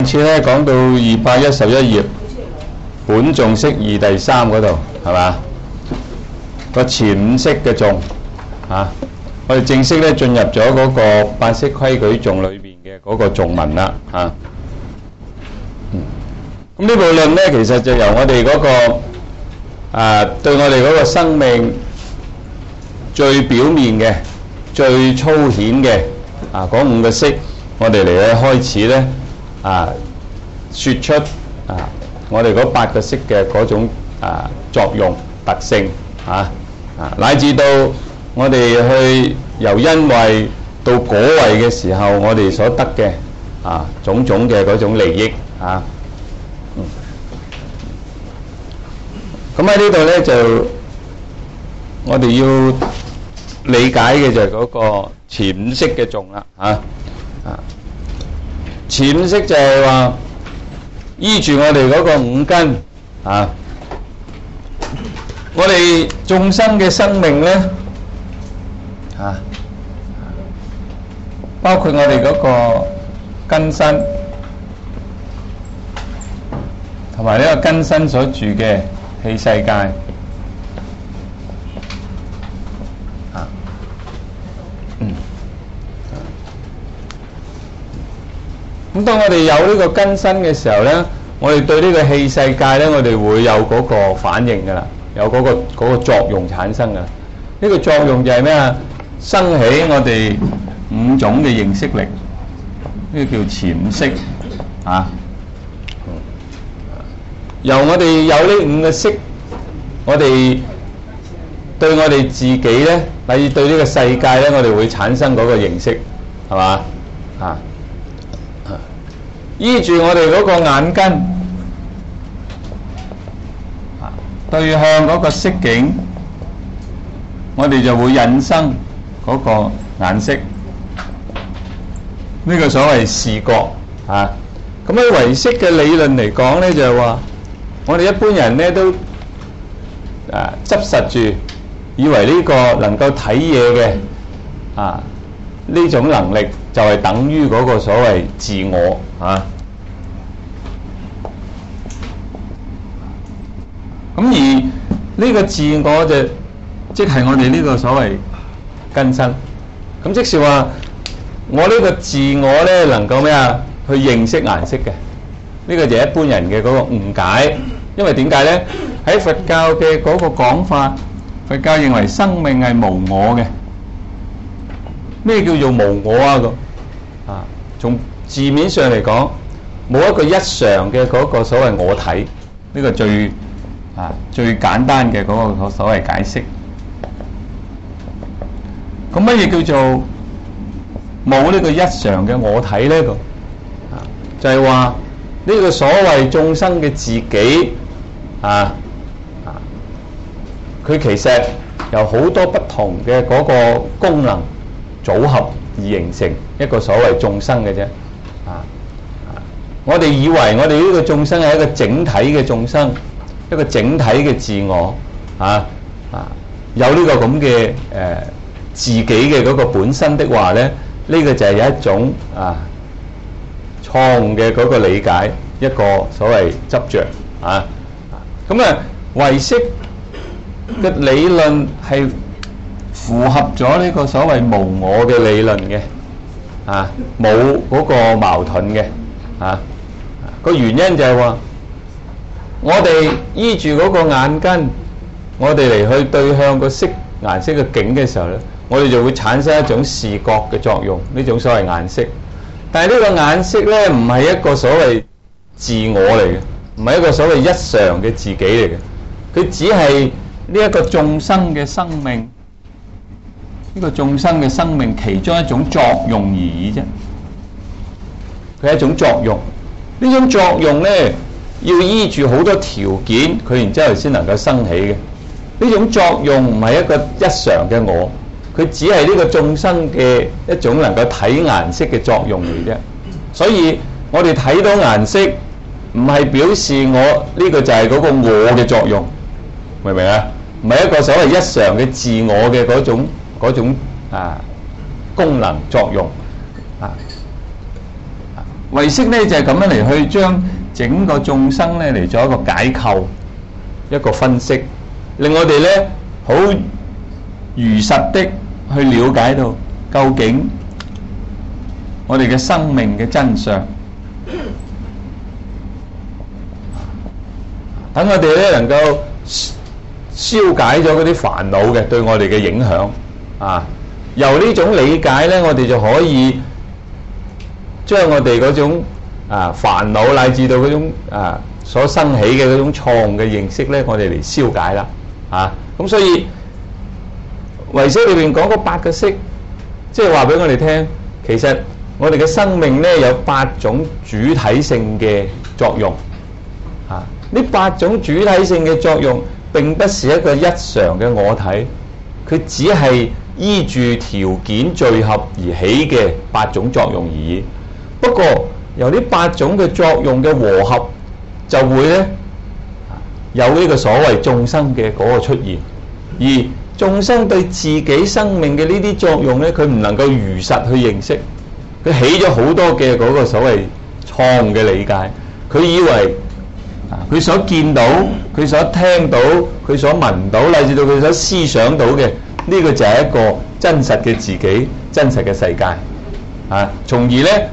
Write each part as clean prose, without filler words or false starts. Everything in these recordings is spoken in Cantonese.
次咧講到211頁，本頌釋義第3嗰度係嘛？個前五釋嘅頌啊，我哋正式咧進入咗嗰個八識規矩頌裏邊嘅嗰個頌文啦啊。咁呢部論咧，其實就由我哋嗰個對我哋嗰個生命最表面嘅、最粗顯嘅嗰5個識，我哋嚟去開始咧説出我哋嗰8個識嘅嗰種作用特性乃至到我哋去由因位到果位嘅時候，我哋所得嘅種種嘅嗰種利益咁喺呢度咧，就我哋要理解嘅就係嗰個前五識嘅頌啦前五識就係話依住我哋嗰個五根我哋眾生嘅生命咧包括我哋嗰個根身同埋呢個根身所住嘅器世界咁當我哋有呢個根身嘅時候咧，我哋對呢個器世界咧，我哋會有嗰個反應噶啦，有嗰個作用產生噶。呢個作用就係咩啊？生起我哋5種嘅認識力，呢個叫前五識由我哋有呢5個識，我哋對我哋自己咧，例如對呢個世界咧，我哋會產生嗰個認識，係嘛依住我哋嗰個眼根對向嗰個色境，我哋就會引生嗰個眼識，呢個所謂視覺咁喺唯識嘅理論嚟講咧，就係話我哋一般人咧都執實住，以為呢個能夠睇嘢嘅呢種能力就係等於嗰個所謂自我咁而呢個自我就即係我哋呢個所謂根身。咁即是話我呢個自我咧能夠咩去認識顏色嘅，呢個就係一般人嘅嗰個誤解。因為點解咧？喺佛教嘅嗰個講法，佛教認為生命係無我嘅。咩叫做無我咁從字面上嚟講，冇一個一常嘅嗰個所謂我體，呢個最簡單嘅嗰個所謂解釋。咁乜嘢叫做冇呢個一常嘅我體呢？就係話呢個所謂眾生嘅自己佢其實有好多不同嘅嗰個功能組合而形成一個所謂眾生嘅啫。我哋以為我哋呢個眾生係一個整體嘅眾生，一個整體嘅自我有呢個咁嘅自己嘅嗰個本身的話咧，呢個就係有一種錯誤嘅嗰個理解，一個所謂執着咁唯識嘅理論係符合咗呢個所謂無我嘅理論嘅冇嗰個矛盾嘅個原因就係話我哋依住嗰個眼根，我哋嚟去對向個色顏色嘅境嘅時候咧，我哋就會產生一種視覺嘅作用，呢種所謂顏色。但係呢個顏色咧唔係一個所謂自我嚟嘅，唔係一個所謂一常嘅自己嚟嘅，佢只係呢一個眾生嘅生命，呢個眾生嘅生命其中一種作用而已啫。佢係一種作用，呢種作用咧要依住好多條件，佢然之後先能夠生起嘅。呢種作用唔係一個一常嘅我，佢只係呢個眾生嘅一種能夠睇顏色嘅作用嚟啫。所以我哋睇到顏色唔係表示我呢個就係嗰個我嘅作用，明唔明啊？唔係一個所謂一常嘅自我嘅嗰種功能作用唯識咧就係咁樣嚟去將整個眾生咧嚟做一個解構、一個分析，令我哋咧好如實的去了解到究竟我哋嘅生命嘅真相，等我哋咧能夠消解咗嗰啲煩惱嘅對我哋嘅影響啊！由呢種理解咧，我哋就可以將我哋嗰種煩惱乃至到嗰種所生起嘅嗰種錯誤嘅認識咧，我哋嚟消解啦啊！咁所以唯識裏邊講嗰8個識，即係話俾我哋聽，其實我哋嘅生命咧有8種主體性嘅作用啊！呢8種主體性嘅作用並不是一個一常嘅我體，佢只係依住條件聚合而起嘅8種作用而已。不過由呢8種嘅作用嘅和合，就會咧有呢個所謂眾生嘅嗰個出現。而眾生對自己生命嘅呢啲作用咧，佢唔能夠如實去認識，佢起咗好多嘅嗰個所謂錯誤嘅理解。佢以為佢所見到、佢所聽到、佢所聞到，乃至到佢所思想到嘅，呢個就係一個真實嘅自己、真實嘅世界啊！從而咧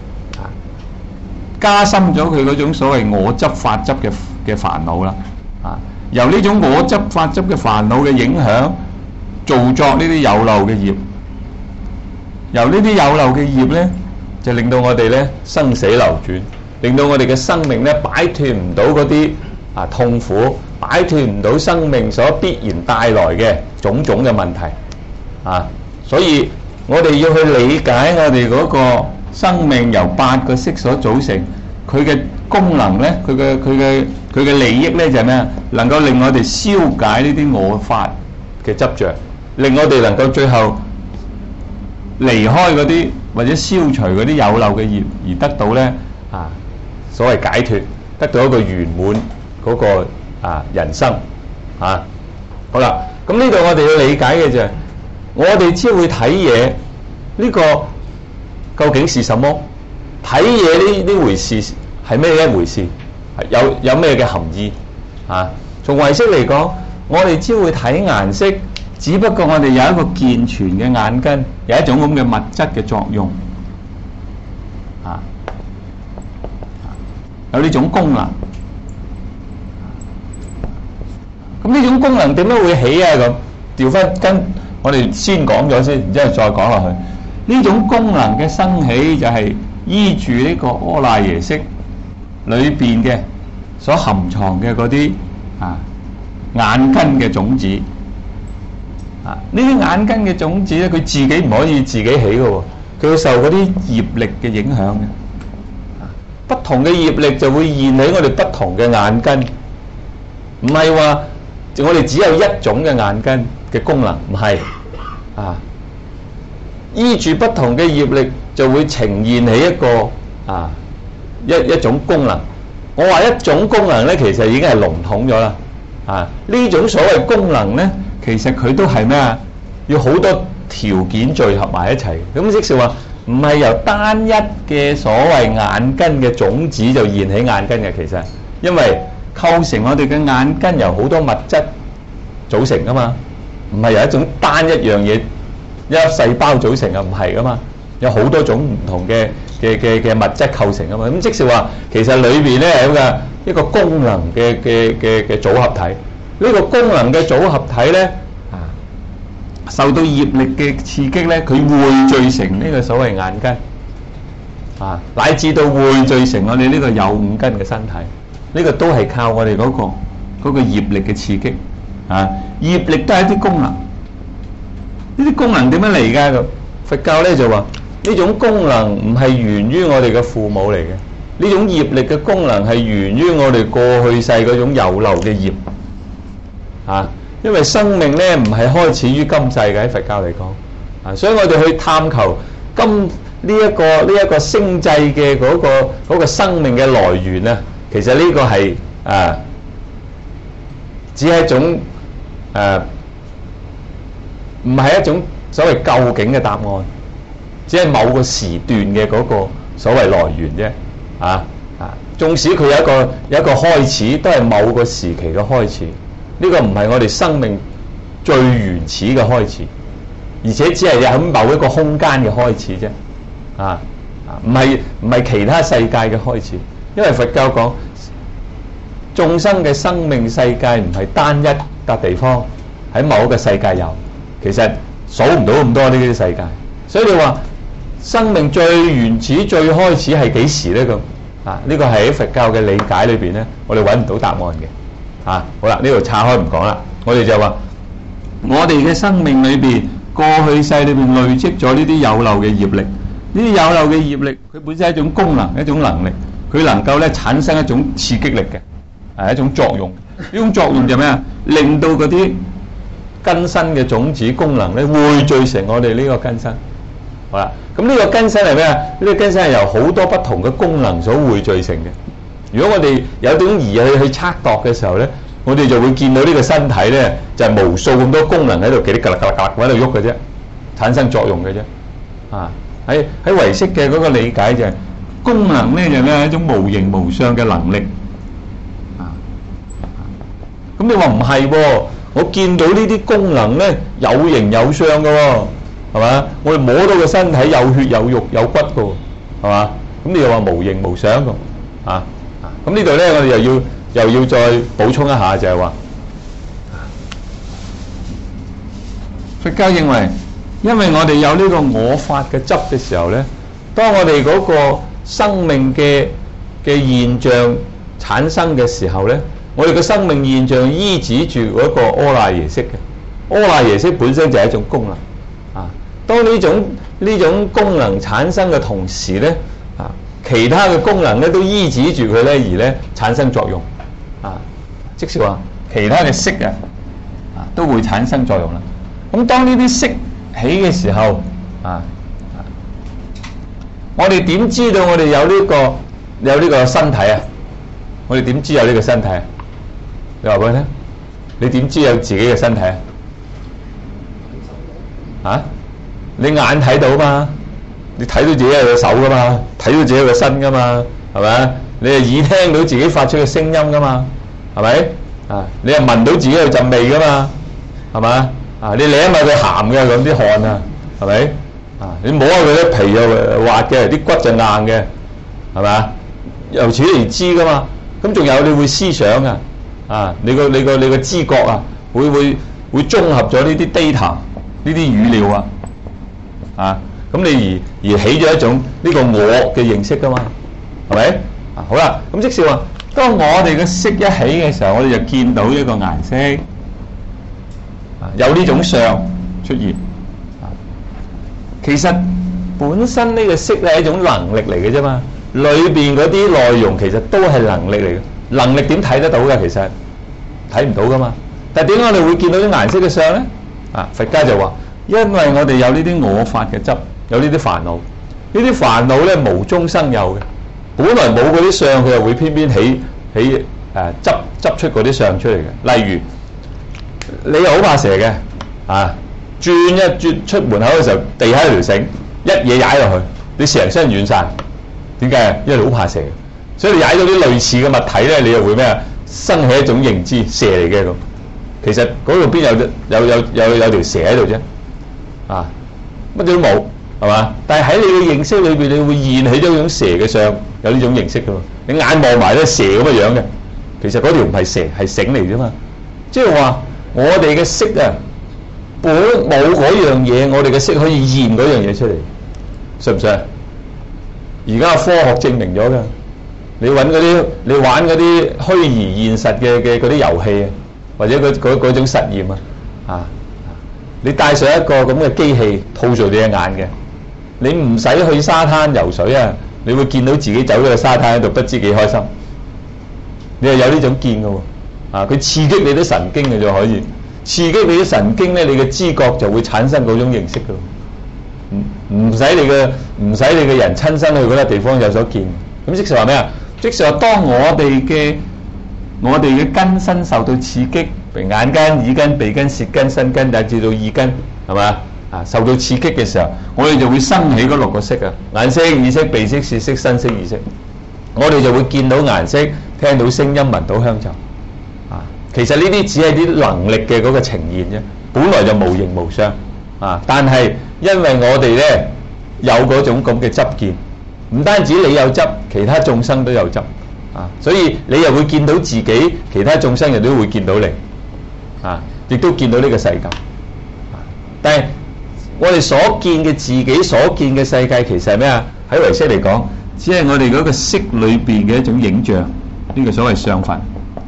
加深咗佢嗰種所謂我執、法執嘅煩惱啦啊！由呢種我執、法執嘅煩惱嘅影響，造作呢啲有漏嘅業。由呢啲有漏嘅業咧，就令到我哋咧生死流轉，令到我哋嘅生命咧擺脫唔到嗰啲痛苦，擺脫唔到生命所必然帶來嘅種種嘅問題啊！所以我哋要去理解我哋嗰個生命由8個識所組成，佢嘅功能咧，佢嘅利益咧就係咩啊？能夠令我哋消解呢啲我法嘅執着，令我哋能夠最後離開嗰啲或者消除嗰啲有漏嘅業，而得到咧所謂解脫，得到一個圓滿嗰個人生啊！好啦，咁呢度我哋要理解嘅就係，我哋只會睇嘢，呢個究竟是什麼？睇嘢呢回事係咩一回事？有咩嘅含義啊？從唯識嚟講，我哋只會睇顏色，只不過我哋有一個健全嘅眼根，有一種咁嘅物質嘅作用啊，有呢種功能。咁呢種功能點樣會起啊？咁調翻跟我哋先講咗先，然之後再講落去。呢種功能嘅生起就係依住呢個阿賴耶識裏邊嘅所含藏嘅嗰啲眼根嘅種子呢啲眼根嘅種子咧，佢自己唔可以自己起嘅喎，佢會受嗰啲業力嘅影響嘅。不同嘅業力就會現起我哋不同嘅眼根，唔係話我哋只有一種嘅眼根嘅功能，唔係依住不同嘅業力就會呈現起一個一種功能。我話一種功能咧，其實已經係籠統咗啦。呢種所謂功能咧，其實佢都係咩啊？要好多條件聚合埋一齊。咁即是話唔係由單一嘅所謂眼根嘅種子就現起眼根嘅，其實因為構成我哋嘅眼根由好多物質組成噶嘛，唔係由一種單一樣嘢一粒細胞組成啊，唔係噶嘛，有好多種唔同嘅物質構成啊嘛。咁即是話其實裏邊咧係一個功能嘅組合體。呢個功能嘅組合體咧受到業力嘅刺激咧，佢匯聚成呢個所謂眼根乃至到匯聚成我哋呢個有5根嘅身體。呢個都係靠我哋嗰個業力嘅刺激業力都係一啲功能。呢啲功能點樣嚟㗎？咁佛教咧就話呢種功能唔係源於我哋嘅父母嚟嘅，呢種業力嘅功能係源於我哋過去世嗰種有漏嘅業因為生命咧唔係開始於今世嘅，喺佛教嚟講所以我哋去探求呢一個星際嘅嗰個生命嘅來源啊，其實呢個係只係一種唔係一種所謂究竟嘅答案，只係某個時段嘅嗰所謂來源啫。縱使佢有一個開始，都係某個時期嘅開始。呢個唔係我哋生命最原始嘅開始，而且只係喺某一個空間嘅開始啫。唔係其他世界嘅開始。因為佛教講眾生嘅生命世界唔係單一笪地方喺某一個世界有，其實數唔到咁多呢啲世界。所以你話生命最原始最開始係幾時呢？咁呢個係喺佛教嘅理解裏邊呢，我哋揾唔到答案嘅。好啦，呢度岔開唔講啦，我哋就話我哋嘅生命裏邊過去世裏邊累積咗呢啲有漏嘅業力，呢啲有漏嘅業力佢本身係一種功能，一種能力，佢能夠咧產生一種刺激力嘅，係一種作用。呢種作用就咩啊？令到嗰啲根身嘅種子功能咧匯聚成我哋呢個根身。好啦，咁呢個根身係咩啊？呢個根身係由好多不同嘅功能所匯聚成嘅。如果我哋有種儀器去測度嘅時候咧，我哋就會見到呢個身體咧就係無數咁多功能喺度嘰哩格啦格啦喺度喐嘅啫，產生作用嘅啫。喺唯識嘅嗰個理解就係功能咧就係一種無形無相嘅能力。咁你話唔係喎？我見到呢啲功能咧有形有相嘅喎，係嘛？我哋摸到個身體有血有肉有骨嘅喎，係嘛？咁你又話無形無相嘅，咁呢度咧我哋又要再補充一下，就係話佛教認為，因為我哋有呢個我法嘅執嘅時候咧，當我哋嗰個生命嘅現象產生嘅時候咧，我哋嘅生命現象依止住嗰個阿賴耶識嘅，阿賴耶識本身就係一種功能。當呢種功能產生嘅同時咧，其他嘅功能咧都依止住佢咧而咧產生作用。即是話其他嘅識都會產生作用啦。咁當呢啲識起嘅時候，我哋點知道我哋有呢個身體啊？我哋點知有呢個身體啊？你話俾我聽，你點知有自己嘅身體啊？你眼睇到嘛？你睇到自己有個手噶嘛？睇到自己有個身噶嘛？係咪？你係耳聽到自己發出嘅聲音噶嘛？係咪？你係聞到自己有陣味噶嘛？係嘛？你舐下佢鹹嘅咁啲汗啊，係咪？你摸下佢啲皮又滑嘅，啲骨就硬嘅，係咪？由此而知噶嘛？咁仲有你會思想你個知覺會綜合咗呢啲 data 呢啲語料咁你而起咗一種呢個我嘅認識噶嘛？係咪？好啦，咁即是話，當我哋嘅識一起嘅時候，我哋就見到一個顏色，有呢種相出現。其實本身呢個識係一種能力嚟嘅啫嘛，裏邊嗰啲內容其實都係能力嚟嘅。能力點睇得到㗎？其實睇唔到噶嘛。但係點解我哋會見到啲顏色嘅相咧？佛家就話，因為我哋有呢啲我法嘅執，有呢啲煩惱。呢啲煩惱咧無中生有嘅，本來冇嗰啲相，佢又會偏偏起執出嗰啲相出嚟嘅。例如你又好怕蛇嘅，轉一轉出門口嘅時候，地下有條繩，一嘢踩落去，你成身軟晒。點解？因為你好怕蛇，所以你踩到啲類似嘅物體咧，你又會咩啊？生起一種認知，蛇嚟嘅咁。其實嗰度邊有條蛇喺度啫，乜都冇，係嘛？但係喺你嘅認識裏邊，你會現起咗一種蛇嘅相，有呢種認識嘅喎。你眼望埋咧蛇咁嘅樣嘅，其實嗰條唔係蛇，係繩嚟啫嘛。即係話我哋嘅識本冇嗰樣嘢，我哋嘅識可以現嗰樣嘢出嚟，信唔信？而家科學證明咗㗎。你玩嗰啲虛擬現實嘅嗰啲遊戲或者嗰種實驗你帶上一個咁嘅機器套住你嘅眼嘅，你唔使去沙灘游水你會見到自己走咗去沙灘喺度，不知幾開心。你係有呢種見嘅喎，佢刺激你啲神經嘅就可以刺激你啲神經咧，你嘅知覺就會產生嗰種認識嘅，唔使你嘅人親身去嗰個地方有所見。咁即係話咩啊？即係話當我哋嘅根身受到刺激，譬如眼根、耳根、鼻根、舌根、身根，乃至到意根，係嘛？ 受到刺激嘅時候，我哋就會生起嗰6個色啊，眼色、耳色、鼻色、舌色、身色、意識。我哋就會見到顏色，聽到聲音，聞到香臭。其實呢啲只係啲能力嘅嗰個呈現啫，本來就無形無相。但係因為我哋咧有嗰種咁嘅執見，唔單止你有執，其他眾生都有執。所以你又會見到自己，其他眾生亦都會見到你。亦都見到呢個世界。但係我哋所見嘅自己所見嘅世界，其實係咩啊？喺唯識嚟講，只係我哋嗰個色裏邊嘅一種影像，呢個所謂相分。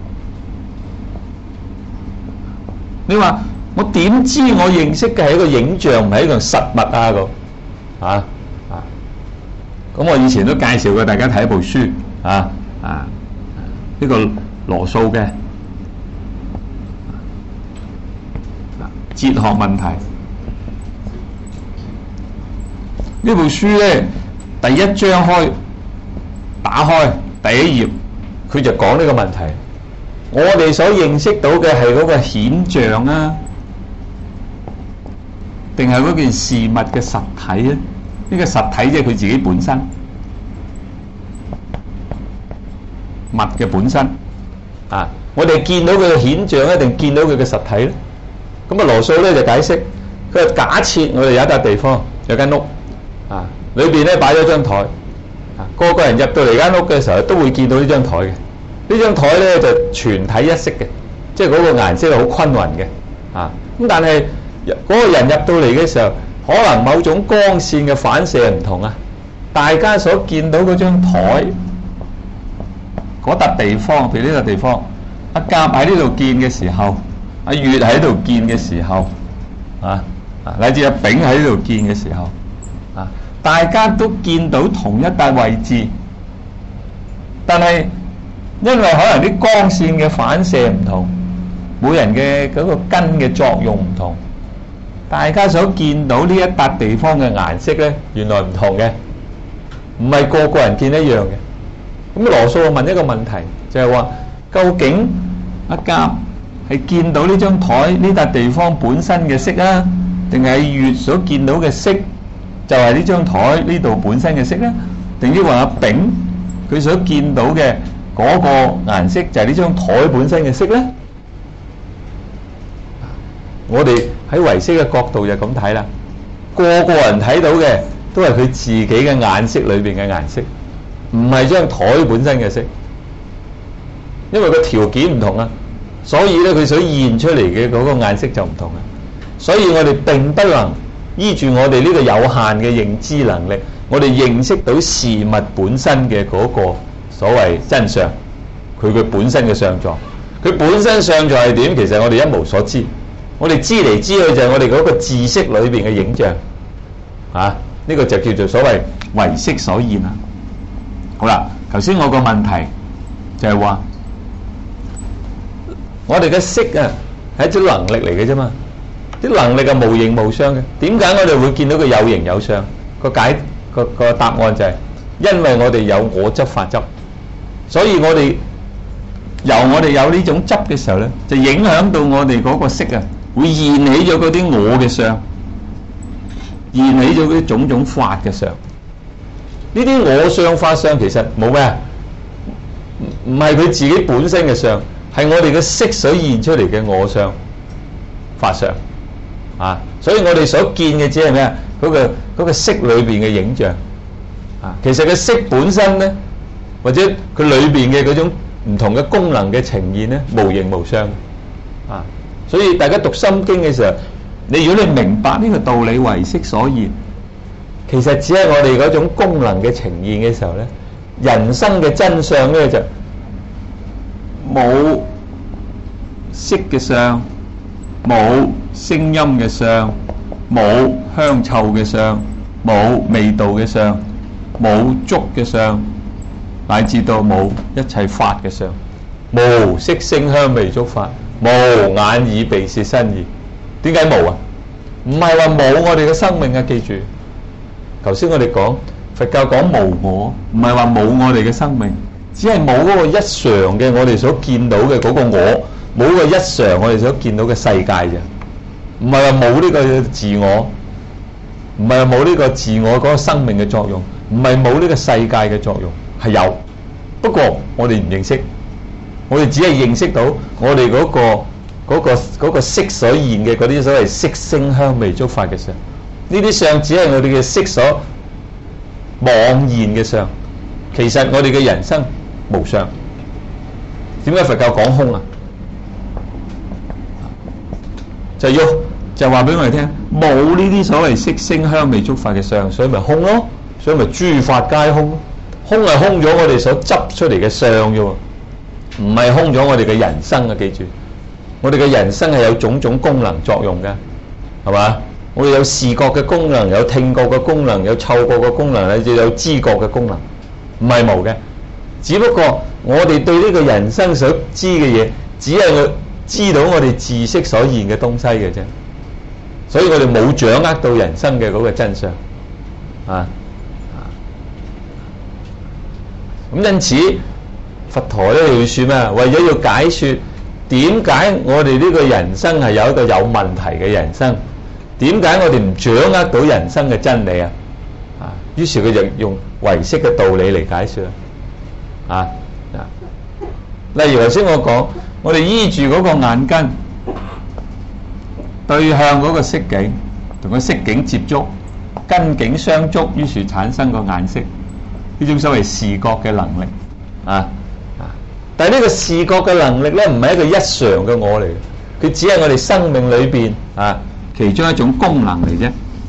你話我點知我認識嘅係一個影像，唔係一個實物啊？咁我以前都介紹過大家睇一部書呢個羅素嘅哲學問題。呢部書咧，第一章打開第一頁，佢就講呢個問題。我哋所認識到嘅係嗰個顯像啊，定係嗰件事物嘅實體咧？呢個實體即係佢自己本身，物嘅本身。我哋見到佢嘅顯像，一定見到佢嘅實體咧。咁羅素咧就解釋，佢話假設我哋有一笪地方，有間屋，裏邊咧擺咗張台，個個人入到嚟間屋嘅時候都會見到呢張台嘅。呢張台咧就全體一色嘅，即係嗰個顏色係好均勻嘅。咁但係嗰個人入到嚟嘅時候，可能某種光線嘅反射唔同啊。大家所見到嗰張台嗰笪地方，譬如呢笪地方，阿甲喺呢度見嘅時候，阿月喺度見嘅時候，乃至阿丙喺呢度見嘅時候，大家都見到同一笪位置，但係因為可能啲光線嘅反射唔同，每人嘅嗰個根嘅作用唔同，大家所見到呢一笪地方嘅顏色咧，原來唔同嘅，唔係個個人見一樣嘅。咁羅素問一個問題，就係話究竟阿甲係見到呢張台呢笪地方本身嘅色啊，定係月所見到嘅色就係呢張台呢度本身嘅色咧？定抑或阿丙佢所見到嘅嗰個顏色就係呢張台本身嘅色咧？我哋喺唯識嘅角度就咁睇啦，個個人睇到嘅都係佢自己嘅眼色裏邊嘅顏色，唔係張台本身嘅色，因為個條件唔同啊，所以咧佢所現出嚟嘅嗰個顏色就唔同啊。所以我哋並不能依住我哋呢個有限嘅認知能力，我哋認識到事物本身嘅嗰個所謂真相，佢本身嘅相狀，佢本身相狀係點？其實我哋一無所知，我哋知嚟知去就係我哋嗰個知識裏邊嘅影像，呢個就叫做所謂唯識所現啊。好啦，頭先我個問題就係話，我哋嘅識啊係一種能力嚟嘅啫嘛，啲能力係無形無相嘅。點解我哋會見到佢有形有相？個答案就係因為我哋有我執法執，所以我哋有呢種執嘅時候咧，就影響到我哋嗰個識啊，會現起咗嗰啲我嘅相，現起咗嗰啲種種法嘅相。呢啲我相法相其實冇咩，唔係佢自己本身嘅相，係我哋嘅識所現出嚟嘅我相法相。所以我哋所見嘅只係咩啊？嗰個識裏邊嘅影像。其實個識本身咧，或者佢裏邊嘅嗰種唔同嘅功能嘅呈現咧，無形無相。所以大家讀心經嘅時候，如果你明白呢個道理，唯識所現，其實只係我哋嗰種功能嘅呈現嘅時候咧，人生嘅真相咧就冇色嘅相，冇聲音嘅相，冇香臭嘅相，冇味道嘅相，冇觸嘅相，乃至到冇一切法嘅相，無色聲香味觸法，無眼耳鼻舌身意。點解無啊？唔係話冇我哋嘅生命啊！記住，頭先我哋講佛教講無我，唔係話冇我哋嘅生命，只係冇嗰個一常嘅我哋所見到嘅嗰個我，冇個一常我哋所見到嘅世界啫。唔係話冇呢個自我， 唔係冇呢個自我嗰個生命嘅作用，唔係冇呢個世界嘅作用，係有。不過我哋唔認識，我哋只係認識到我哋嗰個色所現嘅嗰啲所謂色聲香味觸法嘅相，呢啲相只係我哋嘅色所妄現嘅相。其實我哋嘅人生無相。點解佛教講空啊？就話俾我哋聽，冇呢啲所謂色聲香味觸法嘅相，所以咪空咯，所以咪諸法皆空咯。空係空咗我哋所執出嚟嘅相啫喎，唔係空咗我哋嘅人生啊！記住，我哋嘅人生係有種種功能作用嘅，係嘛？我哋有視覺嘅功能，有聽覺嘅功能，有嗅覺嘅功能，甚至有知覺嘅功能，唔係冇嘅。只不過我哋對呢個人生所知嘅嘢，只係我知道我哋知識所現嘅東西嘅啫。所以我哋冇掌握到人生嘅嗰個真相啊！咁因此佛陀咧要說咩？為咗要解說點解我哋呢個人生係有一個有問題嘅人生，點解我哋唔掌握到人生嘅真理啊？於是佢就用唯識嘅道理嚟解說啊！例如頭先我講，我哋依住嗰個眼根對向嗰個色境，同個色境接觸，根境相觸，於是產生個眼色，呢種所謂視覺嘅能力但係呢個視覺嘅能力咧，唔係一個一常嘅我嚟嘅，佢只係我哋生命裏邊其中一種功能嚟啫。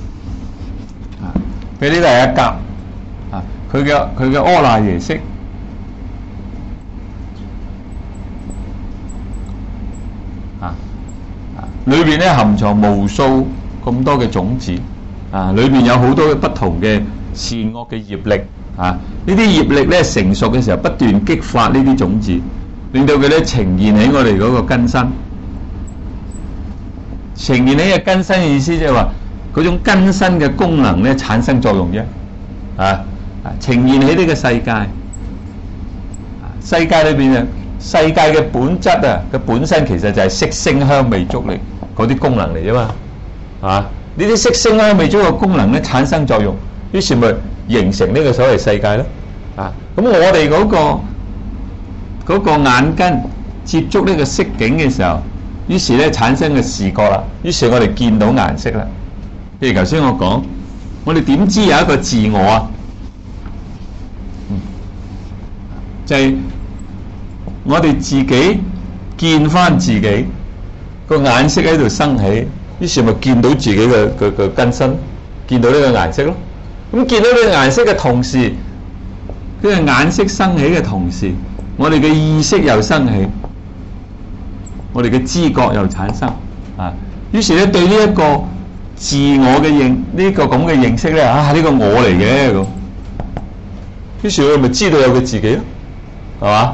佢呢個係一格佢嘅阿賴耶識裏邊咧含藏無數咁多嘅種子裏邊有好多不同嘅善惡嘅業力呢啲業力咧成熟嘅時候，不斷激發呢啲種子，令到佢咧呈現喺我哋嗰個根身。呈現喺個根身嘅意思即係話，嗰種根身嘅功能咧產生作用啫。呈現喺呢個世界，世界裏邊世界嘅本質嘅本身其實就係色聲香味觸力嗰啲功能嚟啫嘛。呢啲色聲香味觸嘅功能咧產生作用，於是咪形成呢個所謂世界咯。咁我哋嗰個眼根接觸呢個色境嘅時候，於是咧產生嘅視覺啦，於是我哋見到顏色啦。譬如頭先我講，我哋點知有一個自我啊？就係我哋自己見翻自己個顏色喺度生起，於是咪見到自己嘅根身，見到呢個顏色咯。咁見到呢個顏色嘅同時，呢個顏色生起嘅同時，我哋嘅意識又生起，我哋嘅知覺又產生於是咧對呢一個自我嘅呢個咁嘅認識咧呢個我嚟嘅咁，於是我咪知道有佢自己咯，係嘛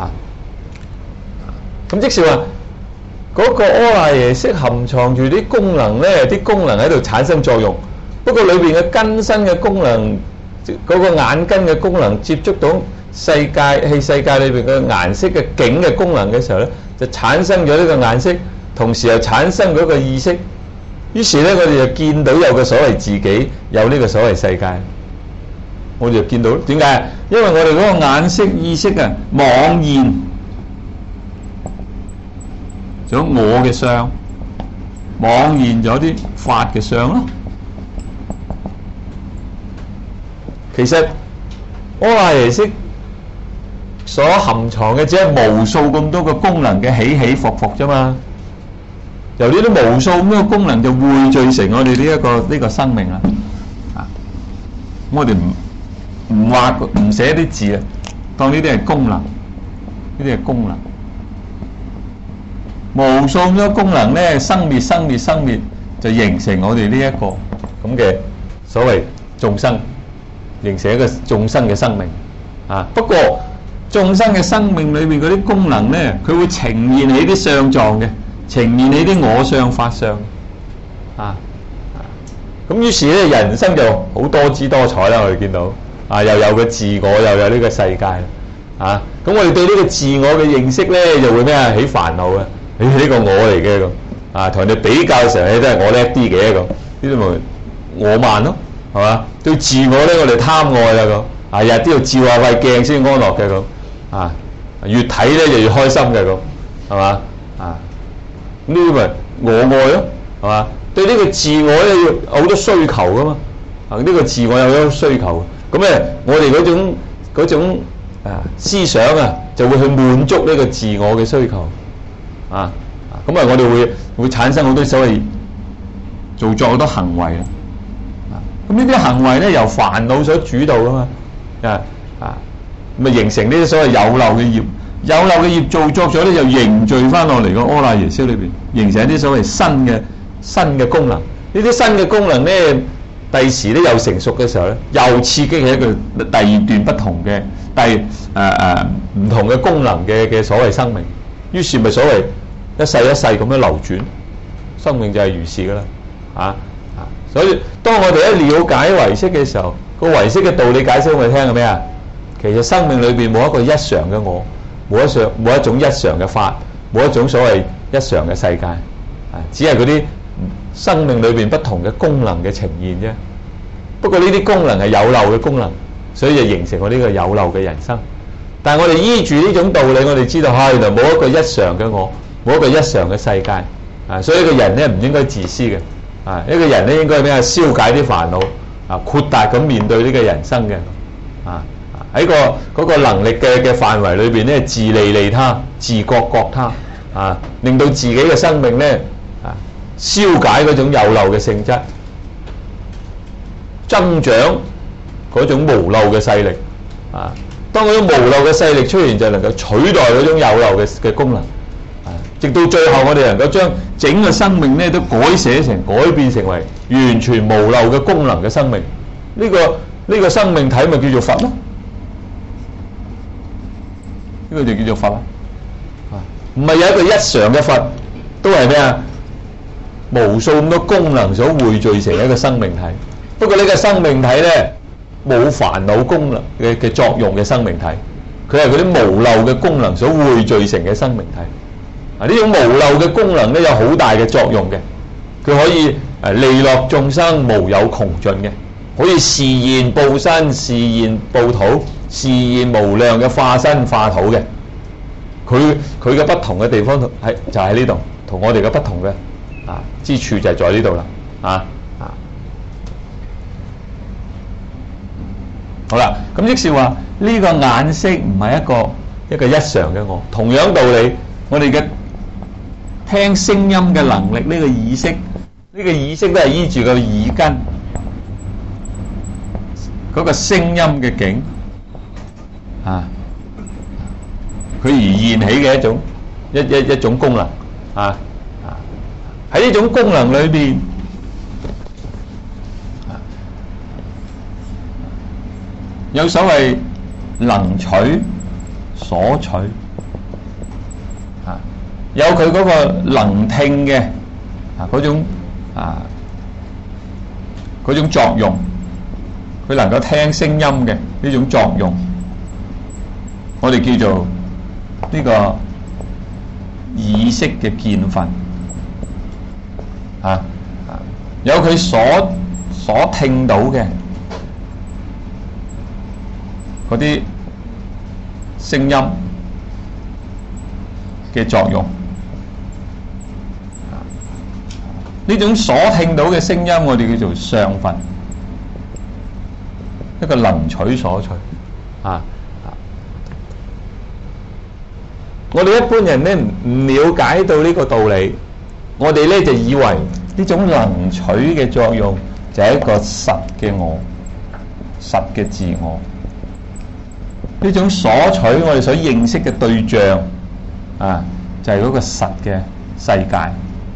咁即是話嗰個阿賴耶識含藏住啲功能咧，啲功能喺度產生作用。不過裏邊嘅根身嘅功能，嗰個眼根嘅功能接觸到世界裏邊嘅顏色嘅境嘅功能嘅時候咧，就產生咗呢個顏色，同時又產生嗰個意識。於是咧，我哋就見到有個所謂自己，有呢個所謂世界。我哋就見到點解？因為我哋嗰個眼識意識妄現咗我嘅相，妄現咗啲法嘅相咯。其實阿賴耶識所含藏嘅只係無數咁多個功能嘅起起伏伏啫嘛。由呢啲無數咁多個功能就匯聚成我哋呢個生命啦。我哋唔畫唔寫啲字啊，當呢啲係功能，呢啲係功能。無數咁多功能咧，生滅，就形成我哋呢一個咁嘅所謂眾生，形成一個眾生嘅生命不過眾生嘅生命裏面嗰啲功能咧，佢會呈現起啲相狀嘅，呈現起啲我相法相咁於是咧，人生就好多姿多彩啦。我哋見到又有個自我，又有呢個世界咁我哋對呢個自我嘅認識咧，就會咩起煩惱呢個我嚟嘅咁同人哋比較嘅時候，都係我叻啲嘅咁，呢啲咪我慢咯，係嘛？對自我咧，我哋貪愛啦咁，日都要照下塊鏡先安樂嘅咁，越睇咧就越開心嘅咁，係嘛？呢啲咪我愛咯，係嘛？對呢個自我咧要有好多需求噶嘛，呢個自我有好多需求，咁我哋嗰種思想就會去滿足呢個自我嘅需求，咁我哋會產生好多所謂做作好多行為啦，咁呢啲行為咧由煩惱所主導噶嘛，咁形成呢啲所謂有漏嘅業，有漏嘅業做作咗咧，就凝聚翻落嚟個阿賴耶識裏邊，形成一啲所謂新嘅功能。呢啲新嘅功能咧，第時咧又成熟嘅時候咧，又刺激起一個第二段不同嘅唔同嘅功能嘅所謂生命。於是咪所謂一世一世咁樣流轉，生命就係如是噶啦，所以當我哋一了解唯識嘅時候，個唯識嘅道理解釋俾我哋聽係咩啊？其實生命裏邊冇一個一常嘅我，冇一種一常嘅法，冇一種所謂一常嘅世界，只係嗰啲生命裏邊不同嘅功能嘅呈現啫。不過呢啲功能係有漏嘅功能，所以就形成我呢個有漏嘅人生。但係我哋依住呢種道理，我哋知道原來冇一個一常嘅我，冇一個一常嘅世界，所以一個人咧唔應該自私嘅，一個人咧應該咩啊？消解啲煩惱，豁達咁面對呢個人生嘅，喺嗰個能力嘅範圍裏邊咧，自利利他，自覺覺他，令到自己嘅生命咧消解嗰種有漏嘅性質，增長嗰種無漏嘅勢力，當嗰種無漏嘅勢力出現，就能夠取代嗰種有漏嘅功能，直到最後我哋能夠將整個生命咧都改變成為完全無漏嘅功能嘅生命，呢個生命體咪叫做佛咯，呢個就叫做佛啦，唔係有一個一常嘅佛，都係咩啊？無數咁多功能所匯聚成一個生命體，不過呢個生命體咧冇煩惱功能嘅作用嘅生命體，佢係嗰啲無漏嘅功能所匯聚成嘅生命體。呢種無漏嘅功能咧有好大嘅作用嘅，佢可以利樂眾生無有窮盡嘅，可以示現報身、示現報土、示現無量嘅化身化土嘅。佢嘅不同嘅地方就喺呢度，同我哋嘅不同嘅之處就係在呢度啦，好啦，咁即是話呢個眼識唔係一個一常嘅我，同樣道理，我哋嘅聽聲音嘅能力，呢個耳識，呢個耳識都係依住個耳根嗰個聲音嘅境佢而現起嘅一種功能喺呢種功能裏邊有所謂能取所取有佢嗰個能聽嘅嗰種作用，佢能夠聽聲音嘅呢種作用，我哋叫做呢個耳識嘅見分有佢所聽到嘅嗰啲聲音嘅作用，呢種所聽到嘅聲音，我哋叫做相分，一個能取所取我哋一般人咧唔了解到呢個道理，我哋咧就以為呢種能取嘅作用就係一個實嘅我，實嘅自我。呢種所取我哋所認識嘅對象就係嗰個實嘅世界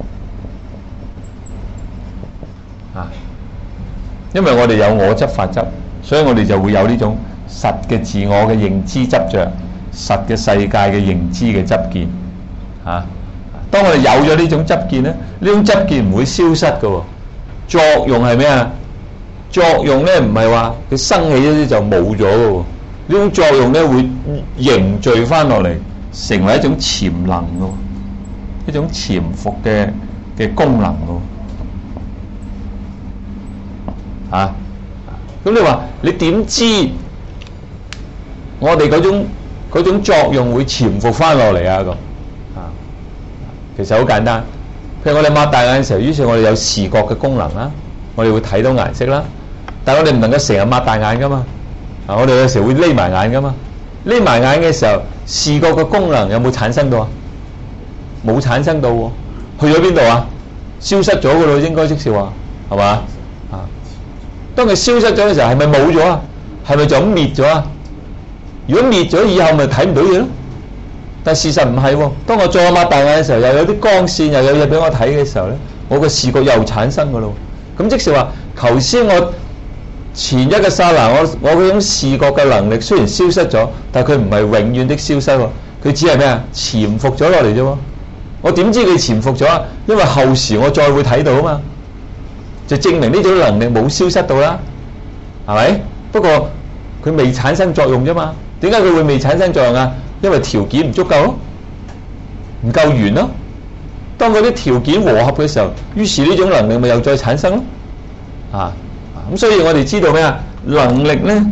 因為我哋有我執法執，所以我哋就會有呢種實嘅自我嘅認知執着，實嘅世界嘅認知嘅執見當我哋有咗呢種執見咧，呢種執見唔會消失嘅，作用係咩啊？作用咧唔係話佢生起咗啲就冇咗嘅，呢種作用咧會凝聚翻落嚟，成為一種潛能嘅，一種潛伏嘅功能嘅。 啊。咁你話你點知我哋嗰種作用會潛伏翻落嚟啊？咁啊，其實好簡單。譬如我哋擘大眼嘅時候，於是我哋有視覺嘅功能啦，我哋會睇到顏色啦。但係我哋唔能夠成日擘大眼噶嘛，啊，我哋有時候會匿埋眼噶嘛。匿埋眼嘅時候，視覺嘅功能有冇產生到啊？冇產生到喎，去咗邊度啊？消失咗噶咯，應該即是話，係嘛？啊，當佢消失咗嘅時候，係咪冇咗啊？係咪就咁滅咗啊？如果滅咗以後，咪睇唔到嘢咯。但事實唔係喎，當我再擘大眼嘅時候，又有啲光線，又有嘢俾我睇嘅時候咧，我個視覺又產生噶咯。咁即是話，頭先我前一個剎那，我嗰種視覺嘅能力雖然消失咗，但係佢唔係永遠的消失喎，佢只係咩啊？潛伏咗落嚟啫喎。我點知佢潛伏咗啊？因為後時我再會睇到啊嘛，就證明呢種能力冇消失到啦，係咪？不過佢未產生作用啫嘛。點解佢會未產生作用啊？因為條件唔足夠咯，唔夠完咯。當嗰啲條件和合嘅時候，於是呢種能力咪又再產生咯。啊，咁所以我哋知道咩啊？能力咧，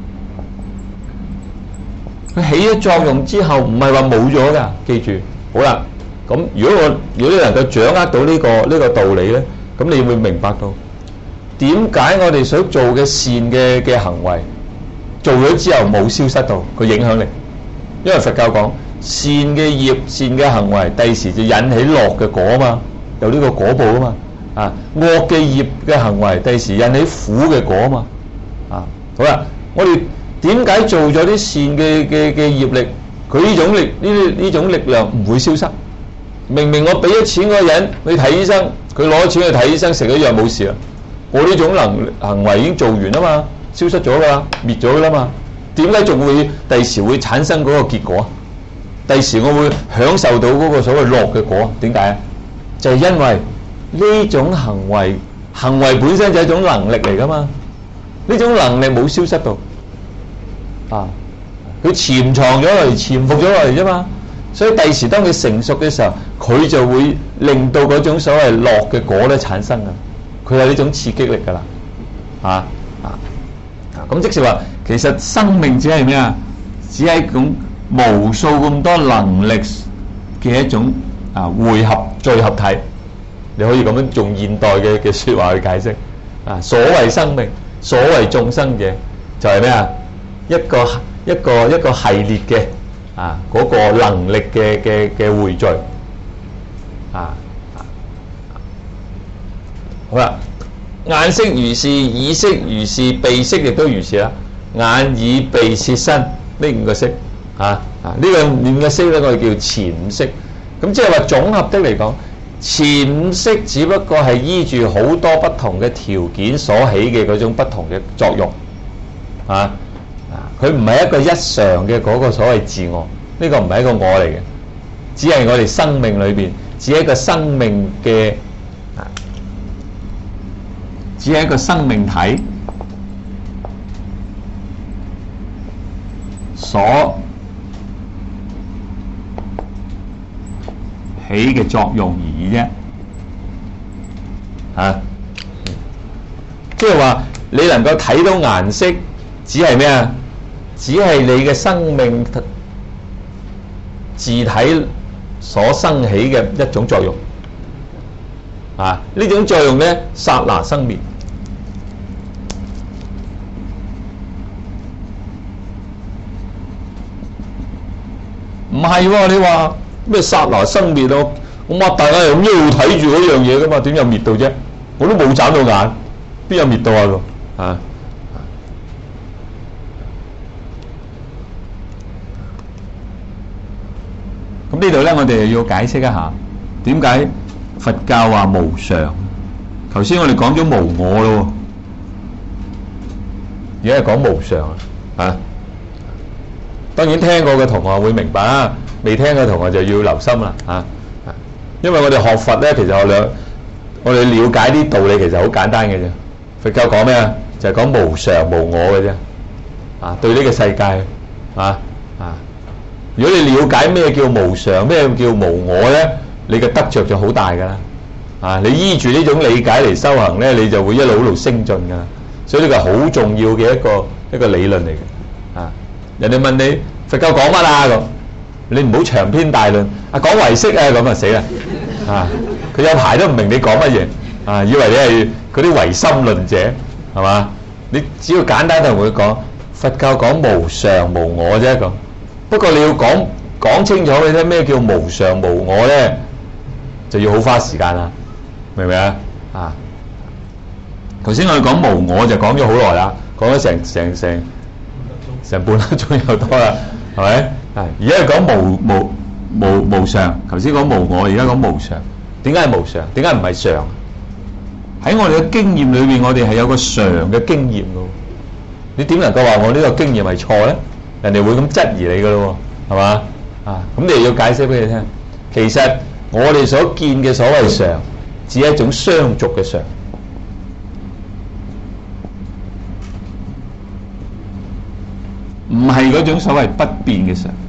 佢起咗作用之後，唔係話冇咗噶。記住，好啦。咁如果你能夠掌握到呢個道理咧，咁你會明白到點解我哋想做嘅善嘅行為做咗之後冇消失到個影響力。因為佛教講善嘅業、善嘅行為，第時就引起樂嘅果啊嘛，有呢個果報啊嘛。啊，惡嘅業嘅行為，第時引起苦嘅果啊嘛。啊，好啦，我哋點解做咗啲善嘅業力，佢呢種力量唔會消失？明明我俾咗錢嗰個人去睇醫生，佢攞咗錢去睇醫生，食咗藥冇事啦。我呢種行為已經做完啊嘛，消失咗噶啦，滅咗噶啦嘛。點解仲會第時會產生嗰個結果？第時我會享受到嗰個所謂樂嘅果？點解啊？就係因為呢種行為本身就係一種能力嚟噶嘛。呢種能力冇消失到啊，佢潛藏咗落嚟，潛伏咗落嚟啫嘛。所以第時當佢成熟嘅時候，佢就會令到嗰種所謂樂嘅果咧產生啊！佢有呢種刺激力噶啦，咁即是話，其實生命只係咩啊？只係一種無數咁多能力嘅一種匯合聚合體。你可以咁樣用現代嘅説話去解釋啊！所謂生命，所謂眾生者，就係咩啊？一個系列嘅。嗰個能力嘅匯聚好啦，眼識如是，耳識如是，鼻識亦都如是啦。眼、耳、鼻、舌、身呢五個識呢個五個識咧，我哋叫前五識。咁即係話總合的嚟講，前五識只不過係依住好多不同嘅條件所起嘅嗰種不同嘅作用佢唔係一個一常嘅嗰個所謂自我，呢個唔係一個我嚟嘅，只係我哋生命裏邊，只係一個生命嘅，只係一個生命體所起嘅作用而已啫，即係話你能夠睇到顏色，只係咩啊？只係你嘅生命自體所生起嘅一種作用，呢種作用咧，剎那生滅。唔係喎，你話咩剎那生滅咯？我擘大眼又咁一路睇住嗰樣嘢噶嘛，點有滅到啫？我都冇眨到眼，邊有滅到啊？咁呢度咧，我哋要解釋一下點解佛教話無常。頭先我哋講咗無我咯，而家係講無常啊。當然聽過嘅同學會明白啦，未聽嘅同學就要留心啦因為我哋學佛咧，其實我哋了解啲道理其實好簡單嘅啫。佛教講咩啊？就係講無常無我嘅啫。對呢個世界如果你了解咩叫無常，咩叫無我咧，你嘅得着就好大噶啦。你依住呢種理解嚟修行咧，你就會一路升進噶啦。 所以呢個係好重要嘅一個理論嚟嘅。啊，人哋問你佛教講乜啊咁，你唔好長篇大論，講唯識啊咁啊死啦！啊，佢有排都唔明你講乜嘢，啊，以為你係嗰啲唯心論者係嘛？你只要簡單同佢講，佛教講無常無我啫咁。不過你要講清楚你聽咩叫無常無我咧，就要好花時間啦，明唔明啊？啊，頭先我哋講無我就講咗好耐啦，講咗成半粒鐘又多啦，係咪？啊，而家係講無常，頭先講無我，而家講無常。點解係無常？點解唔係常？喺我哋嘅經驗裏邊，我哋係有個常嘅經驗噶。你點能夠話我呢個經驗係錯咧？人哋會咁質疑你噶咯，係嘛？啊，咁你要解釋俾你聽。其實我哋所見嘅所謂常，只係一種相續嘅常，唔係嗰種所謂不變嘅常。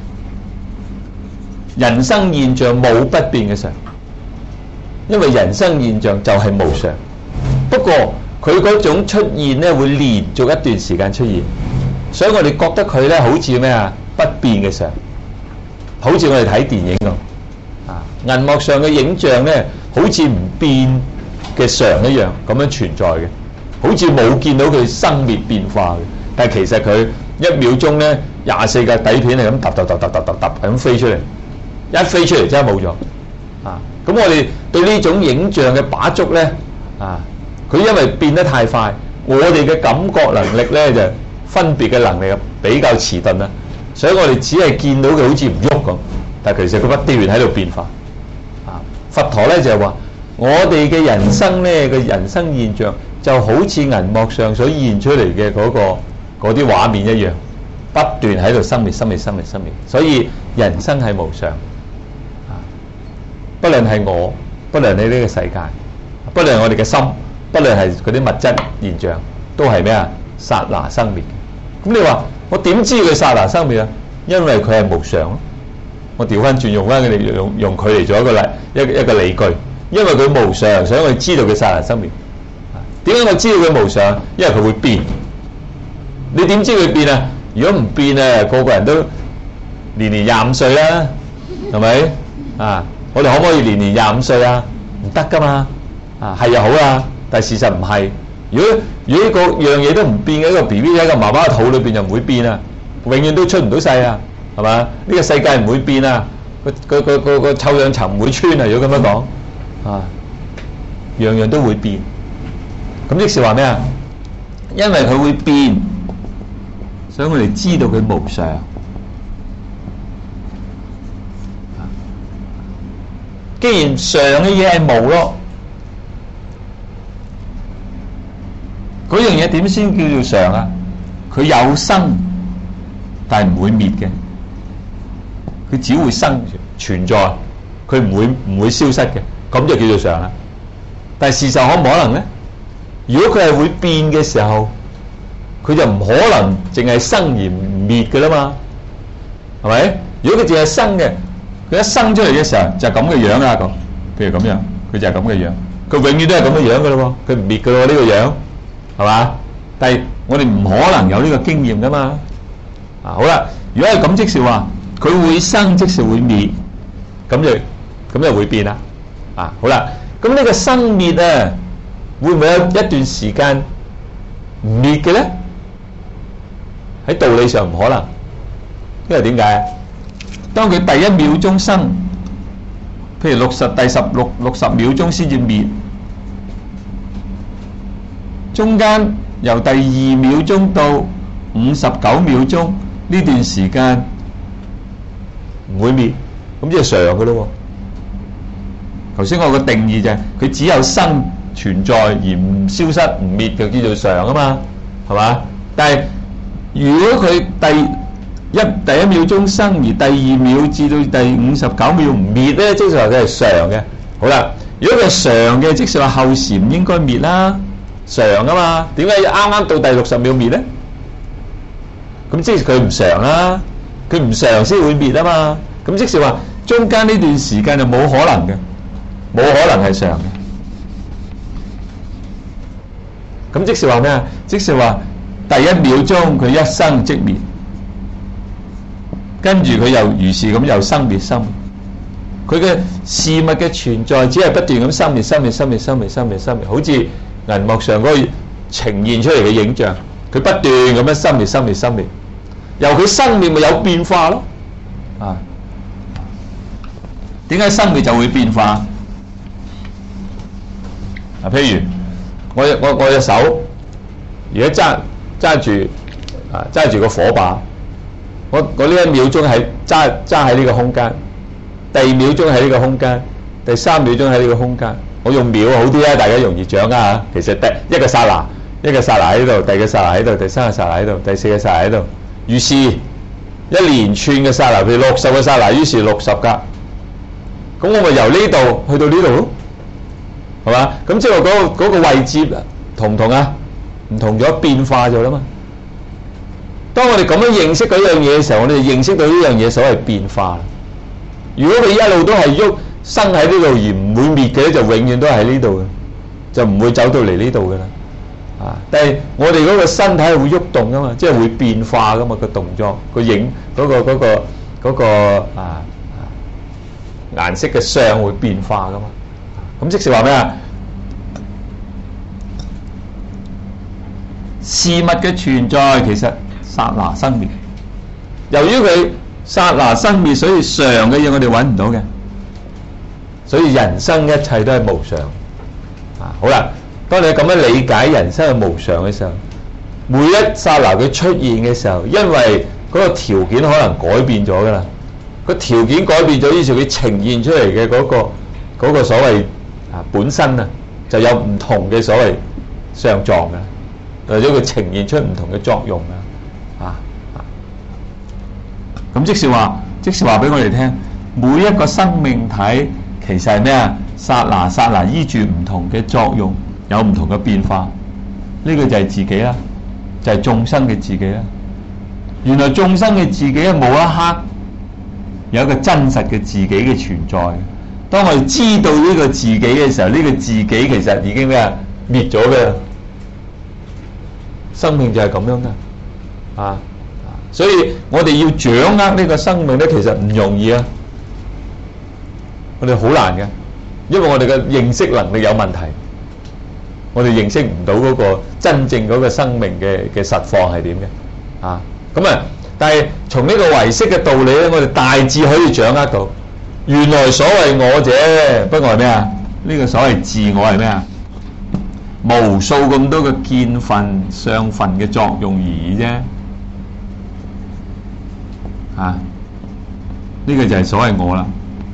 人生現象冇不變嘅常，因為人生現象就係無常。不過佢嗰種出現咧，會連續一段時間出現，所以我哋覺得佢咧好似咩啊？不變嘅常，好似我哋睇電影咁啊，銀幕上嘅影像咧，好似唔變嘅常一樣咁樣存在嘅，好似冇見到佢生滅變化嘅。但係其實佢一秒鐘咧24個底片係咁揼咁飛出嚟，一飛出嚟真係冇咗啊！咁我哋對呢種影像嘅把捉咧啊，佢因為變得太快，我哋嘅感覺能力咧就分別嘅能力比較遲鈍啦，所以我哋只係見到佢好似唔喐咁，但係其實佢不斷喺度變化啊！佛陀咧就係話，我哋嘅人生咧嘅人生現象就好似銀幕上所現出嚟嘅嗰啲畫面一樣，不斷喺度生滅，所以人生係無常啊！不論係我，不論係呢個世界，不論係我哋嘅心，不論係嗰啲物質現象，都係咩啊？剎那生滅。咁你話我點知佢剎那生滅啊？因為佢係無常咯。我調翻轉用翻佢哋用佢嚟做一個理據，因為佢無常，所以我哋知道佢剎那生滅。點解我知道佢無常？因為佢會變。你點知佢變啊？如果唔變啊，個個人都年25歲啦，係咪啊？我哋可唔可以年25歲啊？唔得噶嘛，啊係又好啦，但係事實唔係。如果個樣嘢都唔變嘅，一個 BB 喺個媽媽嘅肚裏邊就唔會變啊，永遠都出唔到世啊，係嘛？呢個世界唔會變啊，個臭氧層唔會穿啊。如果咁樣講啊，樣樣都會變。咁即是話咩啊？因為佢會變，所以我哋知道佢無常。既然常嘅嘢係無咯，嗰樣嘢點先叫做常啊？佢有生，但係唔會滅嘅，佢只會生存在，佢唔會消失嘅，咁就叫做常啦。但係事實可唔可能咧？如果佢係會變嘅時候，佢就唔可能淨係生而唔滅嘅啦嘛，係咪？如果佢淨係生嘅，佢一生出嚟嘅時候就係咁嘅樣啊，咁譬如咁樣，佢就係咁嘅樣，佢永遠都係咁嘅樣嘅咯喎，佢唔滅嘅咯呢個樣，係嘛？但係我哋唔可能有呢個經驗噶嘛。啊，好啦，如果係咁，即是話佢會生，即是會滅，咁就會變啦。啊，好啦，咁呢個生滅啊，會唔會有一段時間唔滅嘅咧？喺道理上唔可能，因為點解？當佢第一秒鐘生，譬如60秒鐘先至滅，中間由第2秒鐘到59秒鐘呢段時間唔會滅，咁即係常嘅咯。頭先我個定義就係佢只有生存在而唔消失唔滅，就叫做常啊嘛，係嘛？但係如果佢第一秒鐘生，而第2秒至到第59秒唔滅咧，即係話佢係常嘅。好啦，如果佢係常嘅，即係話後時唔應該滅啦，常啊嘛。點解啱啱到第60秒滅咧？咁即係佢唔常啦，佢唔常先會滅啊嘛。咁即係話中間呢段時間就冇可能嘅，冇可能係常嘅。 咁即是話咩啊？即是話第一秒鐘佢一生即滅，跟住佢又如是咁又生滅生滅。佢嘅事物嘅存在只係不斷咁生滅生滅生滅生滅生滅生滅，好似銀幕上嗰個呈現出嚟嘅影像，佢不斷咁樣生滅生滅生滅。由佢生滅咪有變化咯。啊，點解生滅就會變化？啊，譬如我隻手而家揸住個火把，我呢一秒鐘係揸喺呢個空間，第二秒鐘喺呢個空間，第三秒鐘喺呢個空間。我用秒好啲啊，大家容易掌握啊。其實一個剎那喺度，第二個剎那喺度，第三個剎那喺度，第四個剎那喺度，於是一連串嘅剎那，譬如60個剎那，於是60格。咁我咪由呢度去到呢度咯，係嘛？咁即係話嗰個位置同唔同啊？唔同咗，變化咗啦嘛。當我哋咁樣認識嗰樣嘢嘅時候，我哋就認識到呢樣嘢所謂變化。如果佢一路都係喐生喺呢度而唔會滅嘅，就永遠都喺呢度嘅，就唔會走到嚟呢度嘅啦。啊！但係我哋嗰個身體係會喐動噶嘛，即係會變化噶嘛，個動作個影嗰個顏色嘅相會變化噶嘛。咁即是話咩啊？事物嘅存在其實剎那生滅，由於佢剎那生滅，所以常嘅嘢我哋揾唔到嘅，所以人生一切都係無常。啊，好啦，當你咁樣理解人生係無常嘅時候，每一剎那佢出現嘅時候，因為嗰個條件可能改變咗噶啦，個條件改變咗，於是佢呈現出嚟嘅嗰個所謂本身啊，就有唔同嘅所謂相狀嘅。或者佢呈現出唔同嘅作用咁即是話俾我哋聽，每一個生命體其實係咩啊？剎那依住唔同嘅作用，有唔同嘅變化。呢個就係自己啦，就係眾生嘅自己啦。原來眾生嘅自己冇一刻有一個真實嘅自己嘅存在。當我哋知道呢個自己嘅時候，呢個自己其實已經咩啊？滅咗嘅。生命就係咁樣嘅，所以我哋要掌握呢個生命咧，其實唔容易啊！我哋好難嘅，因為我哋嘅認識能力有問題，我哋認識唔到嗰個真正嗰個生命嘅實況係點嘅，咁啊！但係從呢個唯識嘅道理咧，我哋大致可以掌握到，原來所謂我者，不過係咩啊？呢個所謂自我係咩啊？無數咁多嘅見分、相分嘅作用而已啫，呢個就係所謂我啦。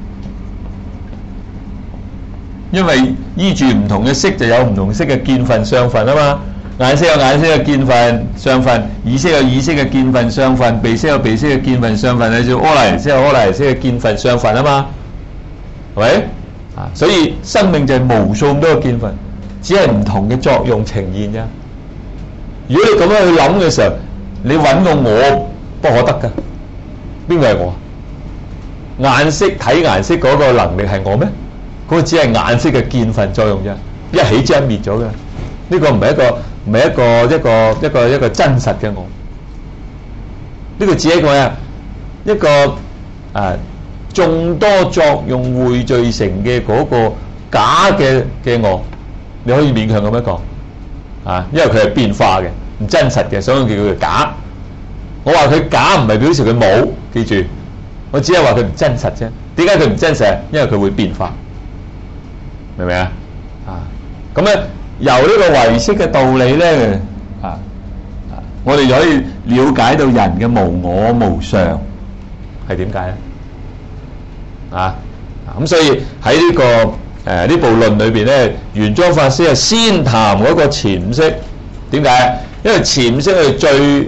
因為依住唔同嘅色就有唔同色嘅見分、相分啊嘛。眼色有眼色嘅見分、相分；耳色有耳色嘅見分、相分；鼻色有鼻色嘅見分、相分；你叫柯黎色有柯黎色嘅見分、相分啊嘛，係咪？所以生命就係無數咁多嘅見分。只係唔同嘅作用呈現啫。如果你咁樣去諗嘅時候，你揾個我不可得噶。邊個係我？眼色睇顏色嗰個能力係我咩？嗰個只係眼色嘅見分作用啫，一起即係滅咗嘅。呢個唔係一個真實嘅我。呢個只係一個眾多作用匯聚成嘅嗰個假嘅我。你可以勉強咁樣講，因為佢係變化嘅，唔真實嘅，所以叫佢假。我話佢假唔係表示佢冇，記住，我只係話佢唔真實啫。點解佢唔真實？因為佢會變化，明唔明啊？咁咧由呢個唯識嘅道理咧，我哋就可以了解到人嘅無我無常係點解咧？咁所以喺呢個呢部論裏邊咧，玄奘法師係先談嗰個潛識。點解？因為潛識係最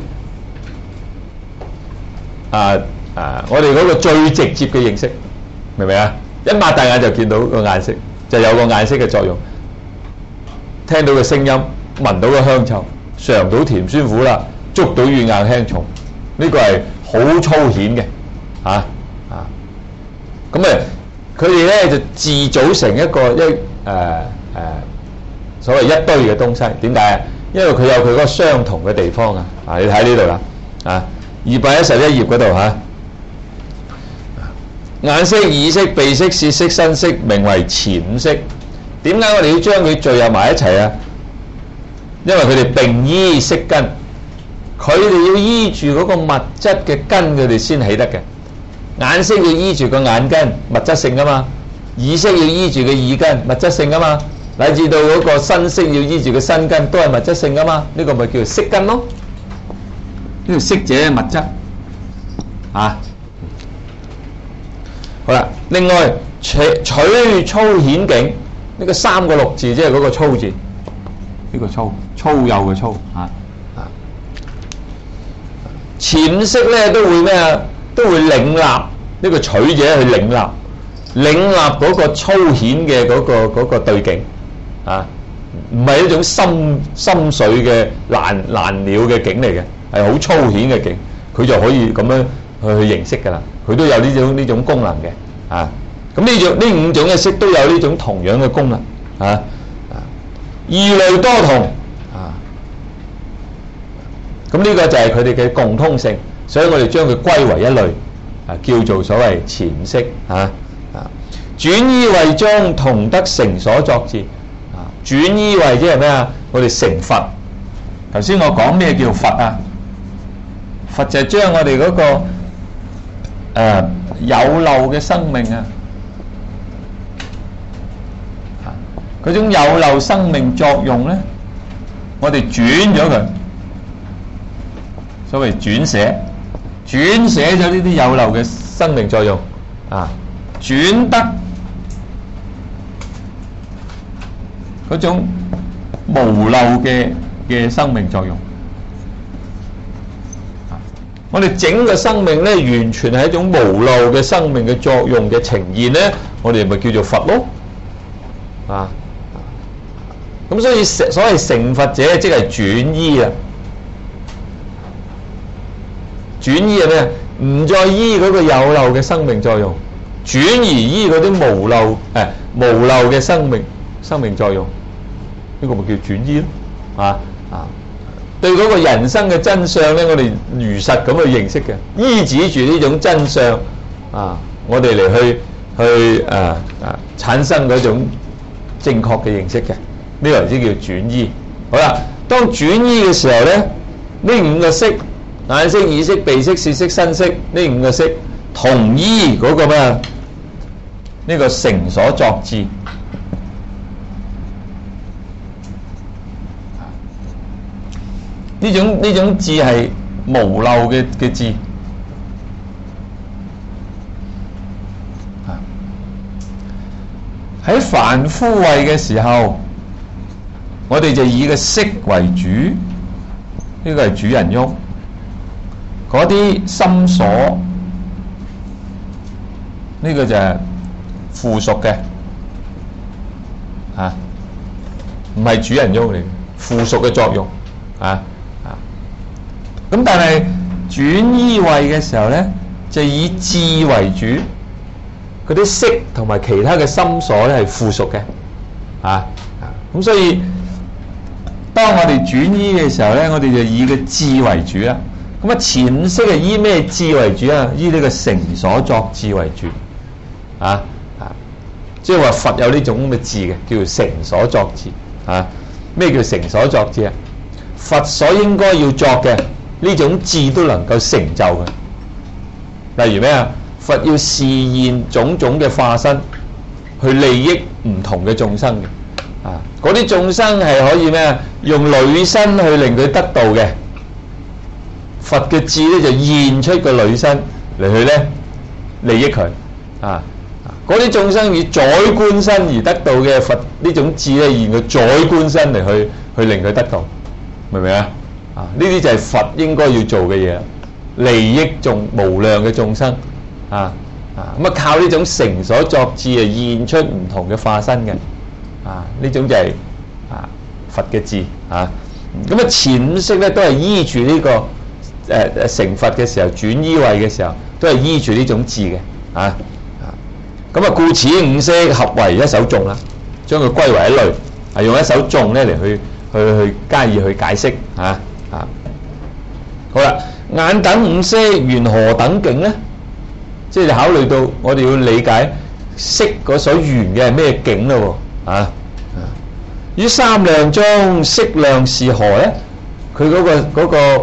我哋嗰個最直接嘅認識，明唔明啊？一擘大眼就見到個顏色，就有個顏色嘅作用。聽到個聲音，聞到個香臭，嘗到甜酸苦辣，捉到軟硬輕重，呢個係好粗顯嘅，咁佢哋咧就自組成一個所謂一堆嘅東西。點解？ 因為佢有佢嗰個相同嘅地方啊！啊，你睇呢度啦，啊，211頁嗰度嚇，眼色、耳色、鼻色、舌色、身色，名為前五色。點解我哋要將佢聚入埋一齊啊？因為佢哋並依色根，佢哋要依住嗰個物質嘅根，佢哋先起得嘅。眼色要依住個眼根，物質性噶嘛；耳色要依住個耳根，物質性噶嘛；乃至到嗰個身色要依住個身根，都係物質性噶嘛。呢個咪叫做色根咯。呢個色者係物質啊。好啦，另外取粗顯境，呢個3個6字，即係嗰個粗字，呢個粗幼嘅粗啊。前色咧都會咩啊？都會領納呢個取者去領納嗰個粗顯嘅嗰個對境啊，唔係一種深水嘅難了嘅境嚟嘅，係好粗顯嘅境，佢就可以咁樣去認識㗎啦。佢都有呢種功能嘅啊。咁呢5種嘅色都有呢種同樣嘅功能啊。異類多同啊，咁呢個就係佢哋嘅共通性。所以我哋將佢歸為一類，叫做所謂前色轉依位中同得成所作智轉依位即係咩啊？我哋成佛。頭先我講咩叫佛啊？佛就係將我哋嗰個有漏嘅生命啊，嗰種有漏生命作用咧，我哋轉咗佢，所謂轉寫咗呢啲有漏嘅生命作用啊，轉得嗰種無漏嘅生命作用。我哋整個生命咧，完全係一種無漏嘅生命嘅作用嘅呈現咧，我哋咪叫做佛咯啊！咁所以所謂成佛者，即係轉依啊！轉依係咩？唔再依嗰個有漏嘅生命作用，轉而依嗰啲無漏嘅生命作用，呢個咪叫轉依咯對嗰個人生嘅真相咧，我哋如實咁去認識嘅，依止住呢種真相我哋嚟去產生嗰種正確嘅認識嘅，呢個先叫轉依。好啦，當轉依嘅時候咧，呢5個色，眼色、耳色、鼻色、舌色、身色，呢5個色同依嗰個咩啊？呢個成所作智。呢種智係無漏嘅智喺凡夫位嘅時候，我哋就以個色為主，呢個係主人翁。嗰啲心所，呢個就係附屬嘅唔係主人翁嚟，附屬嘅作用咁但係轉依位嘅時候咧，就以智為主，嗰啲色同埋其他嘅心所咧係附屬嘅咁所以當我哋轉依嘅時候咧，我哋就以個智為主啦。咁前色係依咩智為主啊？依呢個成所作智為主即係話佛有呢種咁嘅智嘅，叫做成所作智咩叫成所作智啊？佛所應該要作嘅呢種智都能夠成就嘅。例如咩啊？佛要示現種種嘅化身，去利益唔同嘅眾生嘅嗰啲眾生係可以咩啊？用女身去令佢得道嘅。佛嘅智咧就現出個女身嚟去咧利益佢嗰啲眾生以宰官身而得道嘅，佛呢種智咧現個宰官身嚟去令佢得道，明唔明啊？呢啲就係佛應該要做嘅嘢，利益無量嘅眾生咁靠呢種成所作智現出唔同嘅化身嘅呢種就係佛嘅智咁前五色咧都係依住呢個成佛嘅時候轉依位嘅時候，都係依住呢種智嘅咁故此5色合為一首頌啦，將佢歸為一類，用一首頌咧嚟去去加以去解釋啊。好啦，眼等五色，緣何等境咧？即係考慮到我哋要理解色嗰所緣嘅係咩境咯喎。於三量中，色量是何咧？佢嗰個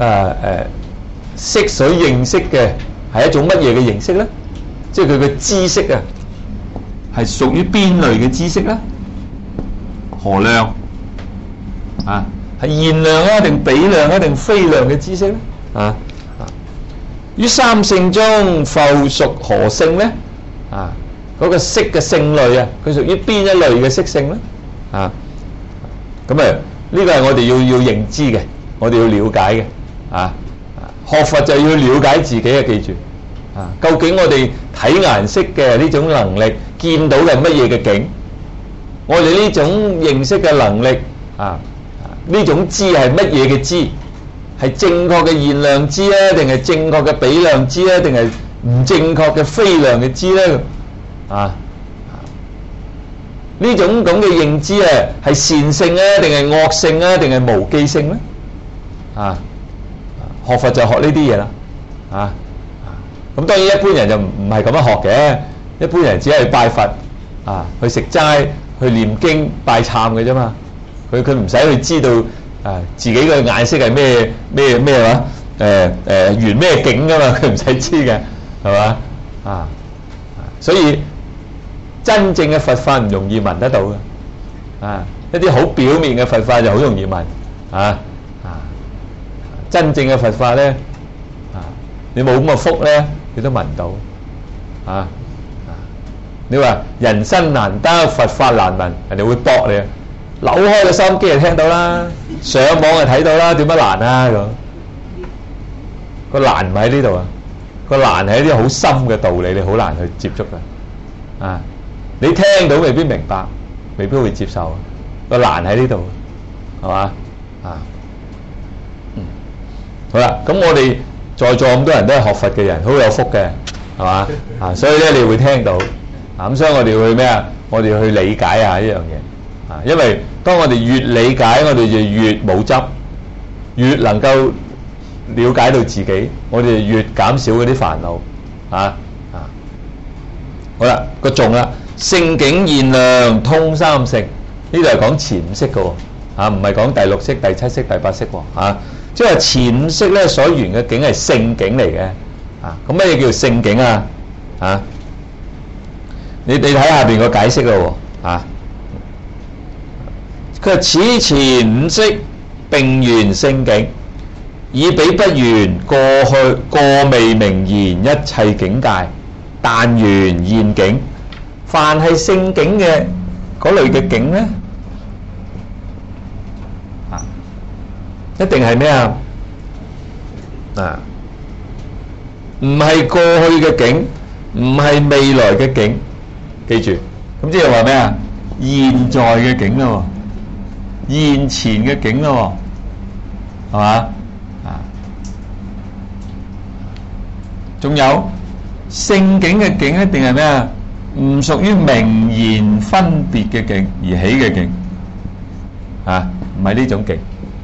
色所認識嘅係一種乜嘢嘅形式咧？即係佢嘅知識啊，係屬於邊類嘅知識咧？何量啊？係現量啊，定比量啊，定非量嘅知識咧？於三性中，復屬何性咧？嗰個色嘅性類啊，佢屬於邊一類嘅色性咧？咁呢個係我哋要認知嘅，我哋要了解嘅。學佛就要了解自己啊，記住究竟我哋睇顏色嘅呢種能力，見到嘅係乜嘢嘅境？我哋呢種認識嘅能力呢種知係乜嘢嘅知？係正確嘅現量知啊，定係正確嘅比量知啊，定係唔正確嘅非量嘅知咧？呢種咁嘅認知係善性啊，定係惡性啊，定係無記性咧？學佛就學呢啲嘢啦。咁當然一般人就唔係咁樣學嘅，一般人只係拜佛去食齋、去念經、拜懺嘅啫嘛。佢唔使去知道自己嘅顏色係咩話緣咩境噶嘛，佢唔使知嘅，係嘛？所以真正嘅佛法唔容易聞得到嘅，一啲好表面嘅佛法就好容易聞。真正嘅佛法咧，你冇咁嘅福咧，你都聞唔到。你話人生難得，佛法難聞，人哋會駁你。扭開個收音機就聽到啦，上網就睇到啦，點乜難啊？咁個難唔喺呢度啊，個難係一啲好深嘅道理，你好難去接觸嘅。你聽到未必明白，未必會接受。個難喺呢度，係嘛？好啦，咁我哋在座咁多人都係學佛嘅人，好有福嘅，係嘛？所以咧你會聽到，咁所以我哋要去咩啊？我哋要去理解下呢樣嘢，因為當我哋越理解，我哋就越冇執，越能夠了解到自己，我哋就越減少嗰啲煩惱。好啦，個重啦，性境現量通三性，呢度係講前五識嘅喎，唔係講第六識、第七識、第八識喎，即係話前五識咧所緣嘅境係性境嚟嘅。咁乜嘢叫性境啊？你睇下邊個解釋咯喎。佢話此前五識並緣性境，以彼不緣過未明言一切境界，但緣現境。凡係性境嘅嗰類嘅境咧，一定係咩啊？唔係過去嘅境，唔係未來嘅境，記住。咁即係話咩啊？現在嘅境咯，現前嘅境咯，係嘛？仲有性境嘅境一定係咩啊？唔屬於名言分別嘅境而起嘅境，唔係呢種境。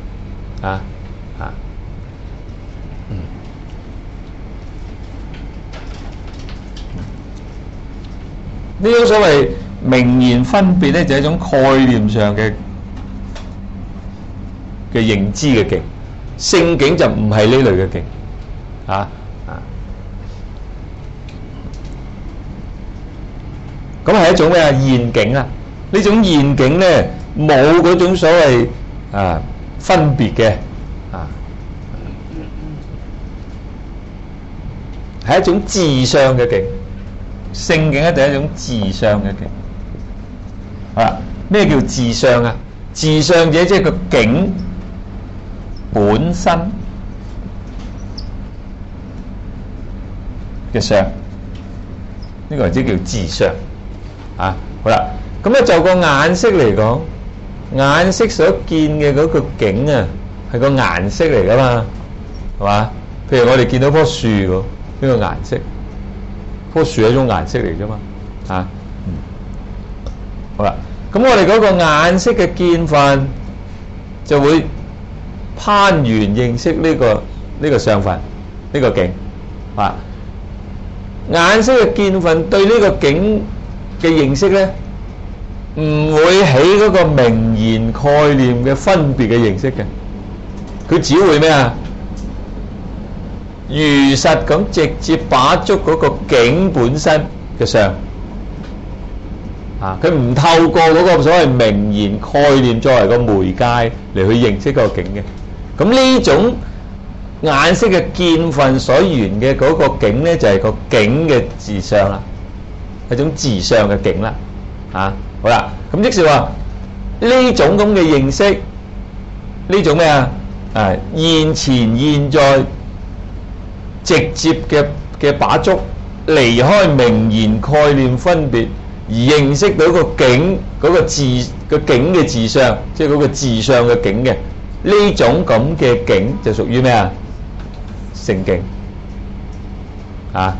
呢種所謂名言分別咧，就係一種概念上嘅認知嘅境，性境就唔係呢類嘅境。咁係一種咩啊？現境啊！呢種現境咧，冇嗰種所謂分別嘅，係一種自相嘅境。性境一定係一種自相嘅境。咩叫自相啊？自相者即係個境本身嘅相，呢個即叫自相。好啦，咁咧就個眼色嚟講，眼色所見嘅嗰個景啊，係個顏色嚟噶嘛，係嘛？譬如我哋見到棵樹喎，呢個顏色，棵樹係一種顏色嚟啫嘛，好啦，咁我哋嗰個眼色嘅見分就會攀緣認識呢個相分，呢個境啊。眼識嘅見分對呢個境嘅認識咧，唔會起嗰個名言概念嘅分別嘅認識嘅，佢只會咩啊？如實咁直接把捉嗰個境本身嘅相啊，佢唔透過嗰個所謂名言概念作為個媒介嚟去認識嗰個境嘅。咁呢種眼識嘅見分所緣嘅嗰個境咧，就係個境嘅自相啦，一種自相嘅境啦。啊，好啦，咁即是話呢種咁嘅認識，呢種咩啊？啊，現前現在直接嘅把捉，離開名言概念分別，而認識到個境嗰個境嘅自相，即係嗰個自相嘅境嘅呢種咁嘅境，就屬於咩啊？聖境啊！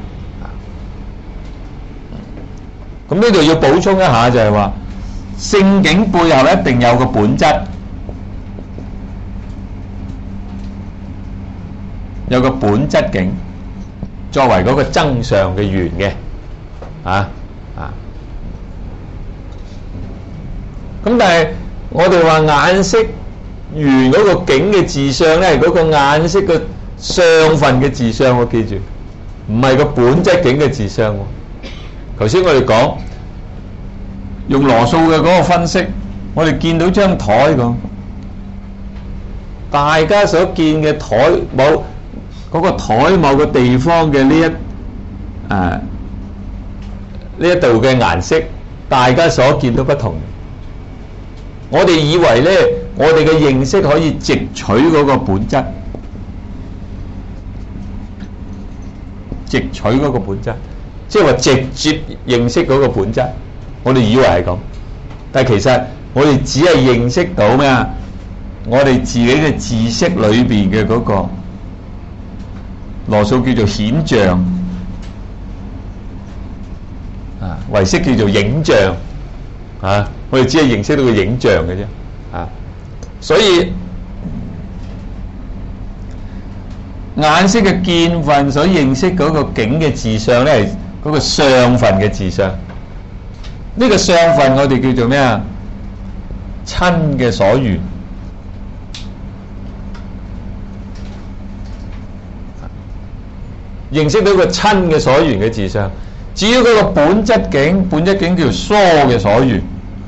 咁呢度要補充一下，就係話聖境背後一定有個本質，有個本質境作為嗰個增上嘅緣嘅啊。咁但係我哋話眼識緣嗰個境嘅自相咧，係嗰個眼識嘅相分嘅自相，我記住，唔係個本質境嘅自相。頭先我哋講用羅素嘅嗰個分析，我哋見到張台咁，大家所見嘅台某嗰個台某個地方嘅呢一度嘅顏色，大家所見都不同。我哋以為咧，我哋嘅認識可以直取嗰個本質，直取嗰個本質，即係話直接認識嗰個本質。我哋以為係咁，但係其實我哋只係認識到咩啊？我哋自己嘅知識裏邊嘅嗰個羅素叫做顯象啊，唯識叫做影像啊。我哋只係認識到個影像嘅啫啊，所以眼識嘅見分所認識嗰個境嘅自相咧，係嗰個相分嘅自相。呢個相分我哋叫做咩啊？親嘅所緣。認識到個親嘅所緣嘅自相。至於嗰個本質境叫疏嘅所緣。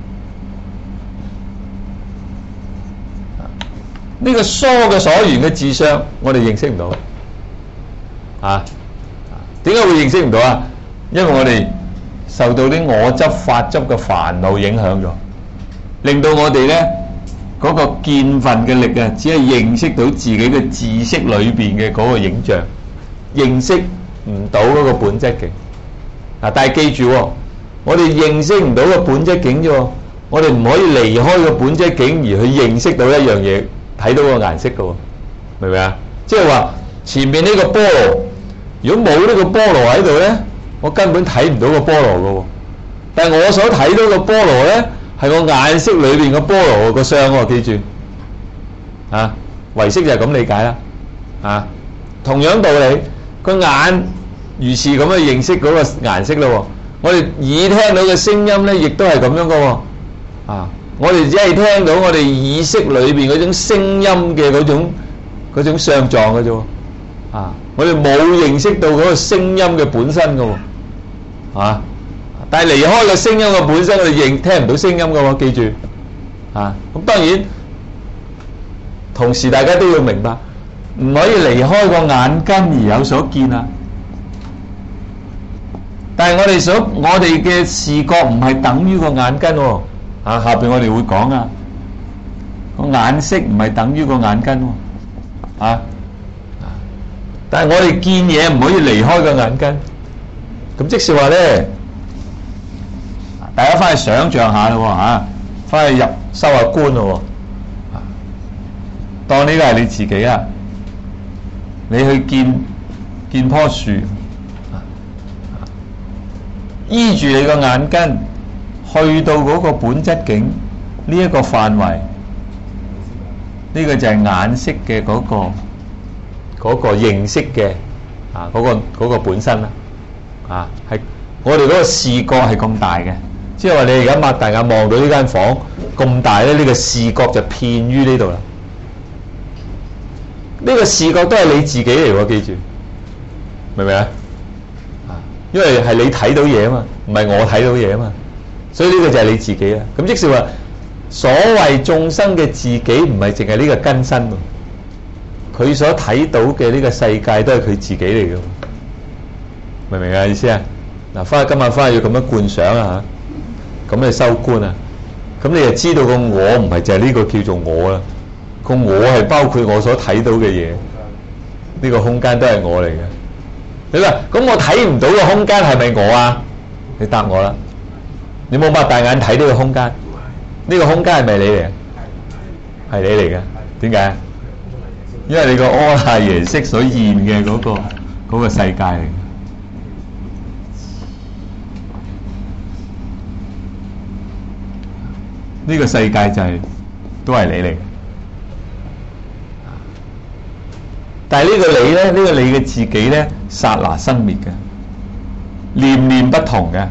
呢個疏嘅所緣嘅自相，我哋認識唔到啊？點解會認識唔到啊？因為我哋受到啲我執、法執嘅煩惱影響咗，令到我哋咧嗰個見分嘅力啊，只係認識到自己嘅知識裏邊嘅嗰個影像，認識唔到嗰個本質境啊！但係記住，我哋認識唔到個本質境啫，我哋唔可以離開個本質境而去認識到一樣嘢。睇到個顏色嘅喎，明唔明啊？即係話前面呢個菠蘿，如果冇呢個菠蘿喺度咧，我根本睇唔到個菠蘿嘅喎。但係我所睇到個菠蘿咧，係我眼識裏邊個菠蘿個相喎，記住啊！唯識就係咁理解啦。啊，同樣道理，個眼如是咁去認識嗰個顏色咯。我哋耳聽到嘅聲音咧，亦都係咁樣嘅喎。啊！我哋只係聽到我哋意識裏邊嗰種聲音嘅嗰種相狀嘅啫，啊！我哋冇認識到嗰個聲音嘅本身嘅喎，啊！但係離開個聲音嘅本身，我哋聽唔到聲音嘅喎，記住，啊！咁當然，同時大家都要明白，唔可以離開個眼根而有所見啊！但係我哋嘅視覺唔係等於個眼根喎。啊，下邊我哋會講啊，個眼識唔係等於個眼根喎，啊，但係我哋見嘢唔可以離開個眼根，咁即是話咧，大家翻去想像下咯嚇，翻去收下觀咯，當呢個係你自己啊，你去見棵樹，依住你個眼根。去到嗰個本質境呢一個範圍， 呢個就係眼識嘅嗰個認識嘅嗰個本身啦。係我哋嗰個視覺係咁大嘅，即係話你而家擘大眼望到呢間房咁大咧，呢個視覺就遍於呢度啦。呢個視覺都係你自己嚟喎，記住，明唔明啊？因為係你睇到嘢啊嘛，唔係我睇到嘢啊嘛，所以呢個就係你自己啦。咁即是話，所謂眾生嘅自己唔係淨係呢個根身喎，佢所睇到嘅呢個世界都係佢自己嚟嘅，明唔明啊？意思啊？嗱，今晚翻去要咁樣觀想啊嚇，咁你收觀啊，咁你就知道個我唔係就係呢個叫做我啦，個我係包括我所睇到嘅嘢，呢個空間都係我嚟嘅。你話咁我睇唔到嘅空間係咪我啊？你答我啦。你冇擘大眼睇到嘅空間，呢個空間係咪你嚟？係你嚟嘅。點解？因為你個阿賴耶識所現嘅嗰個世界嚟。呢個世界就係都係你嚟嘅。但係呢個你咧，呢個你嘅自己咧，剎那生滅嘅，念念不同嘅，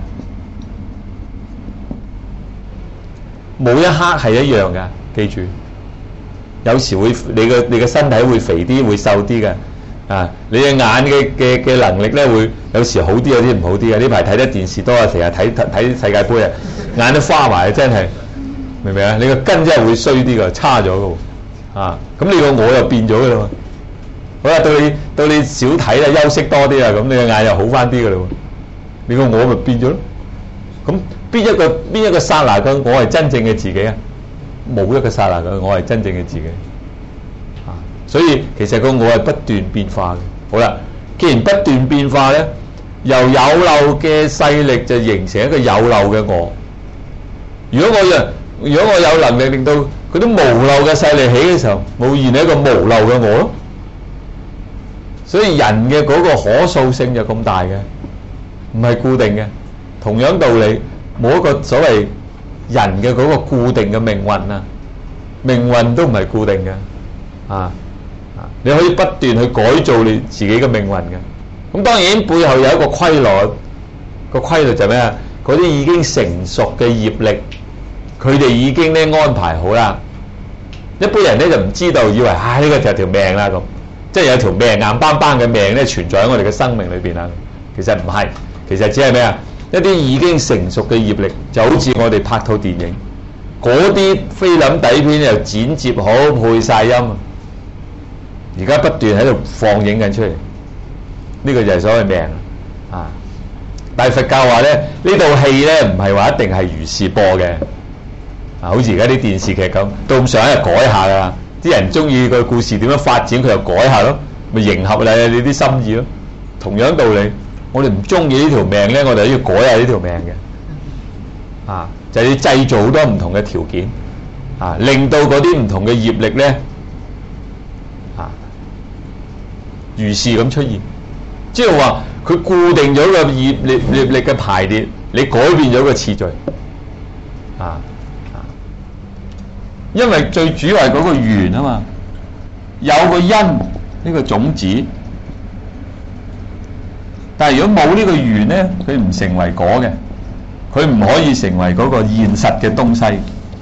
冇一刻係一樣嘅。記住，有時會你嘅身體會肥啲，會瘦啲嘅。你嘅眼嘅能力咧，會有時好啲，有啲唔好啲嘅。呢排睇得電視多啊，成日睇世界盃啊，眼都花埋，真係，明唔明啊？你個根真係會衰啲嘅，差咗嘅。咁你個我又變咗嘅啦嘛。好啦，到你少睇啦，休息多啲啦，咁你嘅眼又好翻啲嘅啦。你個我咪變咗咯。咁邊一個剎那嘅我係真正嘅自己啊？冇一個剎那嘅我係真正嘅自己。所以其實個我係不斷變化嘅。好啦，既然不斷變化咧，由有漏嘅勢力就形成一個有漏嘅我。如果我有能力令到嗰啲無漏嘅勢力起嘅時候，冇現一個無漏嘅我咯。所以人嘅嗰個可塑性就咁大嘅，唔係固定嘅。同樣道理，冇一個所謂人嘅嗰個固定嘅命運啊，命運都唔係固定嘅。你可以不斷去改造你自己嘅命運嘅。咁當然背後有一個規律，個規律就係咩啊？嗰啲已經成熟嘅業力，佢哋已經咧安排好啦。一般人咧就唔知道，以為呢個就係條命啦咁。即係有條命硬邦邦嘅命咧存在喺我哋嘅生命裏邊啦，其實唔係，其實只係咩啊？一啲已經成熟嘅業力，就好似我哋拍套電影，嗰啲菲林底片又剪接好，配晒音，而家不斷喺度放映緊出嚟，呢個就係所謂命啊！但係佛教話咧，呢套戲咧唔係話一定係如是播嘅，好似而家啲電視劇咁，到咁上下又改下噶啦。啲人中意個故事點樣發展，佢又改下咯，咪迎合你啲心意咯。同樣道理，我哋唔中意呢條命咧，我哋要改下呢條命嘅。就係要製造好多唔同嘅條件，令到嗰啲唔同嘅業力咧，如是咁出現。即係話佢固定咗個業力嘅排列，你改變咗個次序。因為最主要係嗰個緣啊嘛，有個因呢個種子，但係如果冇呢個緣咧，佢唔成為果嘅，佢唔可以成為嗰個現實嘅東西。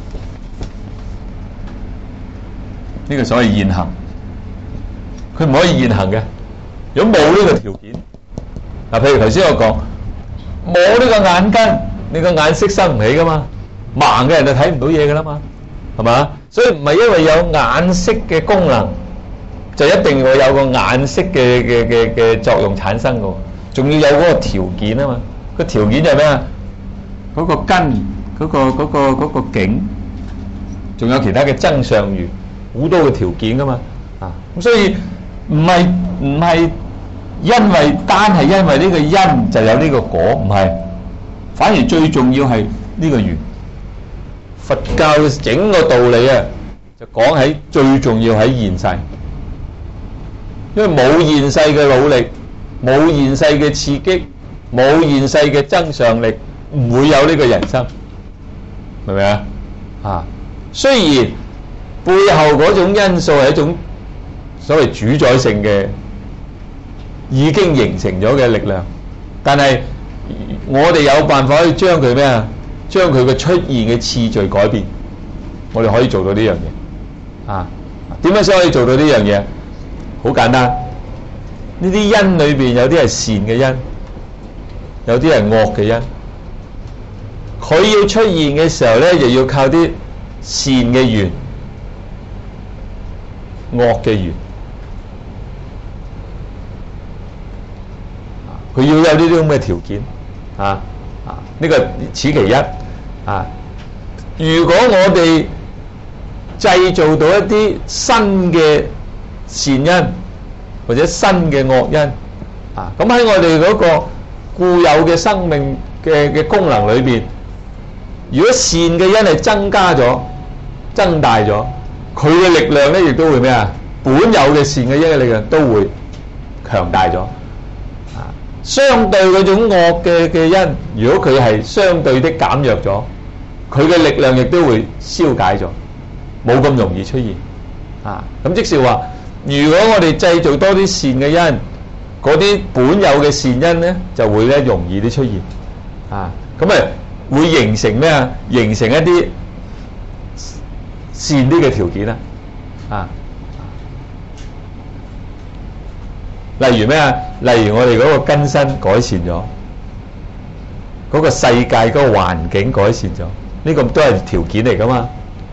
呢個所謂現行，佢唔可以現行嘅。如果冇呢個條件，譬如頭先我講，冇呢個眼根，你個眼識生唔起噶嘛，盲嘅人就睇唔到嘢噶啦嘛。係嘛？所以唔係因為有眼識嘅功能，就一定會有個眼識嘅作用產生嘅，仲要有嗰個條件啊嘛。個條件就係咩啊？嗰個根，嗰個境，仲有其他嘅增上緣，好多嘅條件噶嘛。咁所以唔係因為單係因為呢個因就有呢個果，唔係，反而最重要係呢個緣。佛教整個道理啊，就講喺最重要喺現世，因為冇現世嘅努力，冇現世嘅刺激，冇現世嘅增上力，唔會有呢個人生，明唔明啊？雖然背後嗰種因素係一種所謂主宰性嘅已經形成咗嘅力量，但係我哋有辦法可以將佢咩啊？將佢嘅出現嘅次序改變，我哋可以做到呢樣嘢啊！點樣先可以做到呢樣嘢？好簡單，呢啲因裏邊有啲係善嘅因，有啲係惡嘅因。佢要出現嘅時候咧，又要靠啲善嘅緣、惡嘅緣。佢要有呢啲咁嘅條件呢個此其一啊！如果我哋製造到一啲新嘅善因或者新嘅惡因咁喺我哋嗰個固有嘅生命嘅功能裏邊，如果善嘅因係增加咗、增大咗，佢嘅力量咧亦都會咩啊？本有嘅善嘅因嘅力量都會強大咗。相對嗰種惡嘅因，如果佢係相對的減弱咗，佢嘅力量亦都會消解咗，冇咁容易出現咁即是話，如果我哋製造多啲善嘅因，嗰啲本有嘅善因咧就會咧容易啲出現咁會形成咩啊？形成一啲善啲嘅條件例如咩啊？例如我哋嗰個根身改善咗，嗰個世界嗰個環境改善咗，呢個都係條件嚟噶嘛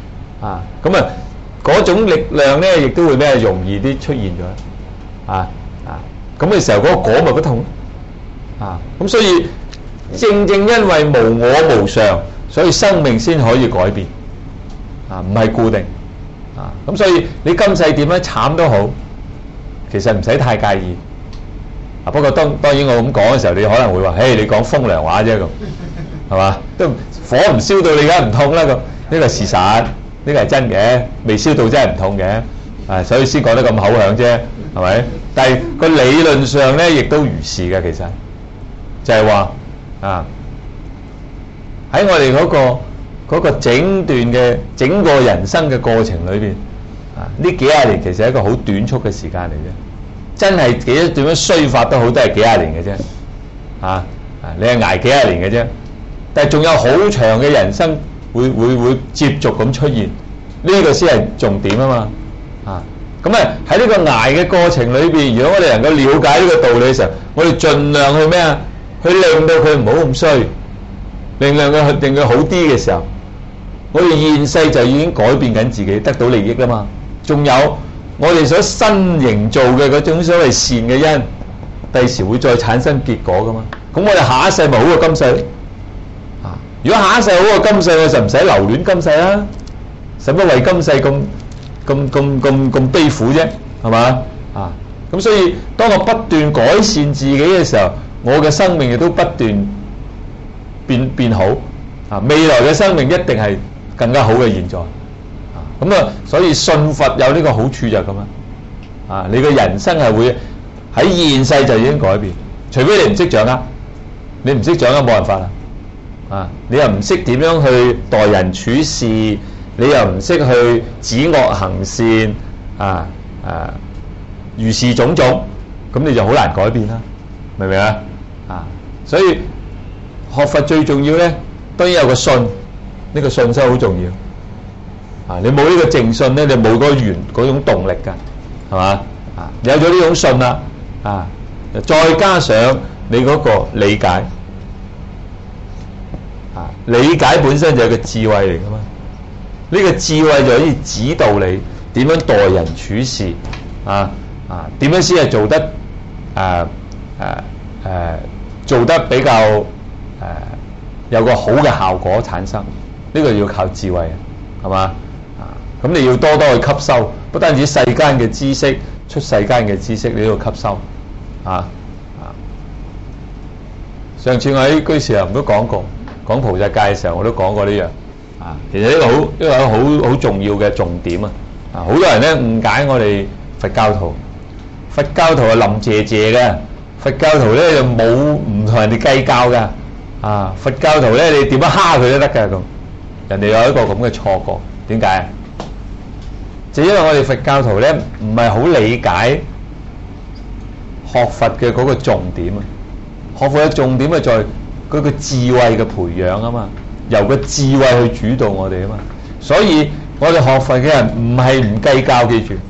嗰種力量咧亦都會咩容易啲出現咗咁嘅時候，嗰個果咪不同咁所以正正因為無我無常，所以生命先可以改變唔係固定咁所以你今世點樣慘都好，其實唔使太介意不過當然我咁講嘅時候，你可能會話：嘿，你講風涼話啫咁，係嘛？都火唔燒到你，梗係唔痛啦咁。呢個係事實，呢個係真嘅。未燒到真係唔痛嘅，所以先講得咁口響啫，係咪？但係個理論上咧，亦都如是嘅。其實就係話喺我哋嗰個整段嘅整個人生嘅過程裏邊呢幾廿年其實係一個好短促嘅時間嚟啫。真係點樣衰法都好，都係幾廿年嘅啫你係捱幾廿年嘅啫，但係仲有好長嘅人生會接續咁出現，呢個先係重點啊嘛咁喺呢個捱嘅過程裏邊，如果我哋能夠了解呢個道理嘅時候，我哋盡量去咩啊？去令到佢唔好咁衰，令佢好啲嘅時候，我哋現世就已經改變緊自己，得到利益啦嘛。仲有我哋所新營造嘅嗰種所謂善嘅因，第時會再產生結果噶嘛。咁我哋下一世咪好過今世如果下一世好過今世，我就唔使留戀今世啦，使乜為今世咁悲苦啫？係嘛咁所以當我不斷改善自己嘅時候，我嘅生命亦都不斷變好未來嘅生命一定係更加好嘅現在所以信佛有呢個好處就係咁你嘅人生係會喺現世就已經改變，除非你唔識掌握，你唔識掌握冇辦法啦你又唔識點樣去待人處事，你又唔識去止惡行善如是種種，咁你就好難改變啦，明唔明所以學佛最重要咧，當然有個信，呢個信心好重要你冇呢個正信咧，你冇嗰種動力噶，係嘛有咗呢種信啦再加上你嗰個理解理解本身就係個智慧嚟噶嘛，呢個智慧就可以指導你點樣待人處事點樣先係做得做得比較有個好嘅效果產生，呢個要靠智慧係嘛咁你要多多去吸收，不單止世間嘅知識，出世間嘅知識你都要吸收上次我喺居士林都講過，講菩薩戒嘅時候我都講過呢樣其實呢個好重要嘅重點好多人咧誤解我哋佛教徒，佛教徒係林謝謝嘅，佛教徒咧就冇唔同人哋計較嘅佛教徒咧你點樣蝦佢都得㗎咁，人哋有一個咁嘅錯覺，點解就因為我哋佛教徒咧唔係好理解學佛嘅嗰個重點啊。學佛嘅重點係在嗰個智慧嘅培養啊嘛，由個智慧去主導我哋啊嘛。所以我哋學佛嘅人唔係唔計較，記住，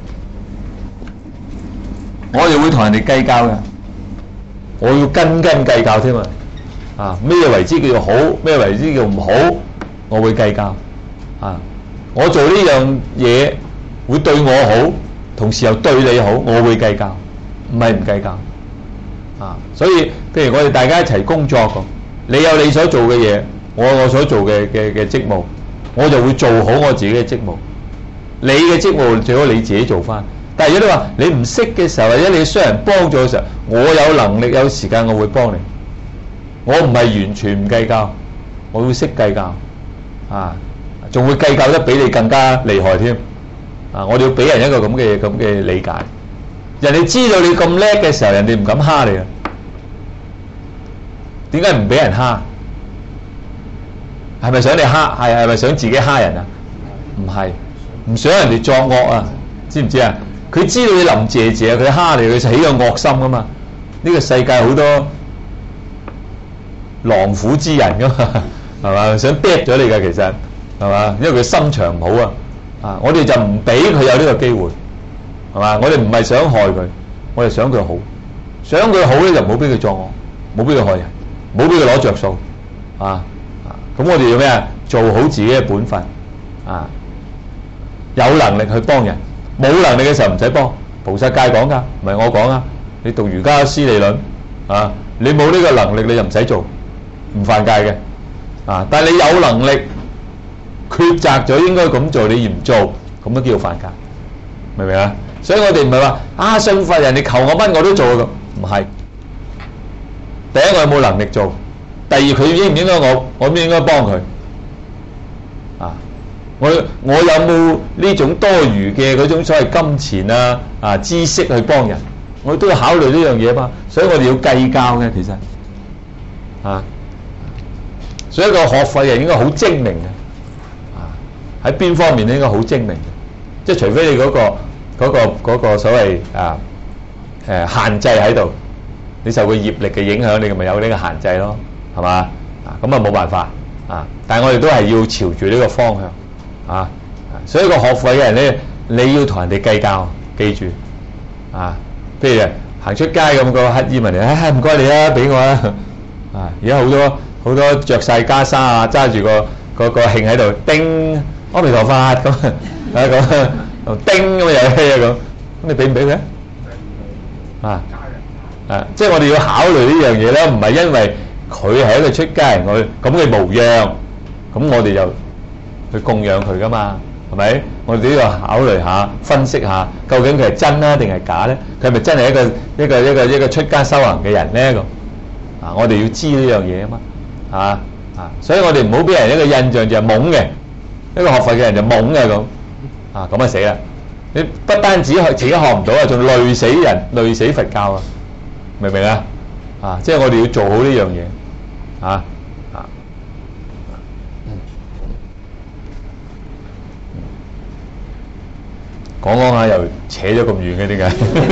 我哋會同人哋計較嘅，我要斤斤計較添啊！啊，咩為之叫做好，咩為之叫唔好，我會計較啊！我做呢樣嘢會對我好，同時又對你好，我會計較，唔係唔計較啊！所以譬如我哋大家一齊工作咁，你有你所做嘅嘢，我有我所做嘅職務，我就會做好我自己嘅職務。你嘅職務最好你自己做翻。但係如果你話你唔識嘅時候，或者你需要人幫助嘅時候，我有能力有時間，我會幫你。我唔係完全唔計較，我會識計較啊，仲會計較得比你更加厲害添啊！我哋要俾人一個咁嘅理解。人哋知道你咁叻嘅時候，人哋唔敢蝦你啊。點解唔俾人蝦？係咪想你蝦？係咪想自己蝦人啊？唔係，唔想人哋作惡啊？知唔知啊？佢知道你林謝謝，佢蝦你，佢起個惡心噶嘛。呢個世界好多狼虎之人噶嘛，係嘛？想逼咗你㗎，其實係嘛？因為佢心腸唔好啊。啊，我哋就唔俾佢有呢個機會，係嘛？我哋唔係想害佢，我哋想佢好，想佢好咧就唔好俾佢作惡，唔好俾佢害人，唔好俾佢攞着數啊！咁我哋要咩啊？做好自己嘅本分啊！有能力去幫人，冇能力嘅時候唔使幫。菩薩戒講㗎，唔係我講啊！你讀瑜伽師理論啊，你冇呢個能力你就唔使做，唔犯戒嘅啊！但係你有能力抉擇咗應該咁做，你唔做，咁都叫做犯戒，明唔明啊？所以我哋唔係話啊信佛人哋求我乜我都做咁，唔係。第一我有冇能力做，第二佢應唔應該我應唔應該幫佢啊？我有冇呢種多餘嘅嗰種所謂金錢啊知識去幫人？我都要考慮呢樣嘢嘛。所以我哋要計較嘅其實啊，所以一個學佛嘅人應該好精明嘅啊，喺邊方面咧應該好精明嘅，即係除非你嗰個所謂限制喺度，你受個業力嘅影響，你咪有呢個限制咯，係嘛？啊咁啊冇辦法啊，但係我哋都係要朝住呢個方向。啊，所以個學佛嘅人咧，你要同人哋計較，記住啊。譬如行出街咁，個乞衣問你，唔該你啊，俾我啊。啊，而家好多着晒袈裟啊，揸住個磬喺度，叮阿彌陀佛咁咁，叮咁又氣啊咁，咁你俾唔俾佢啊？即係我哋要考慮呢樣嘢咧，唔係因為佢係一個出家人，咁嘅模樣，咁我哋就去供養佢噶嘛，係咪？我哋都要考慮下、分析下，究竟佢係真啊定係假咧？佢係咪真係一個出家修行嘅人咧？咁啊，我哋要知呢樣嘢啊嘛，所以我哋唔好俾人一個印象就係懵嘅，一個學佛嘅人就懵嘅咁，咁啊死啦！你不單止自己學唔到啊，仲累死人、累死佛教啊！明唔明啊？即係我哋要做好呢樣嘢，講下又扯咗咁遠嘅，點解？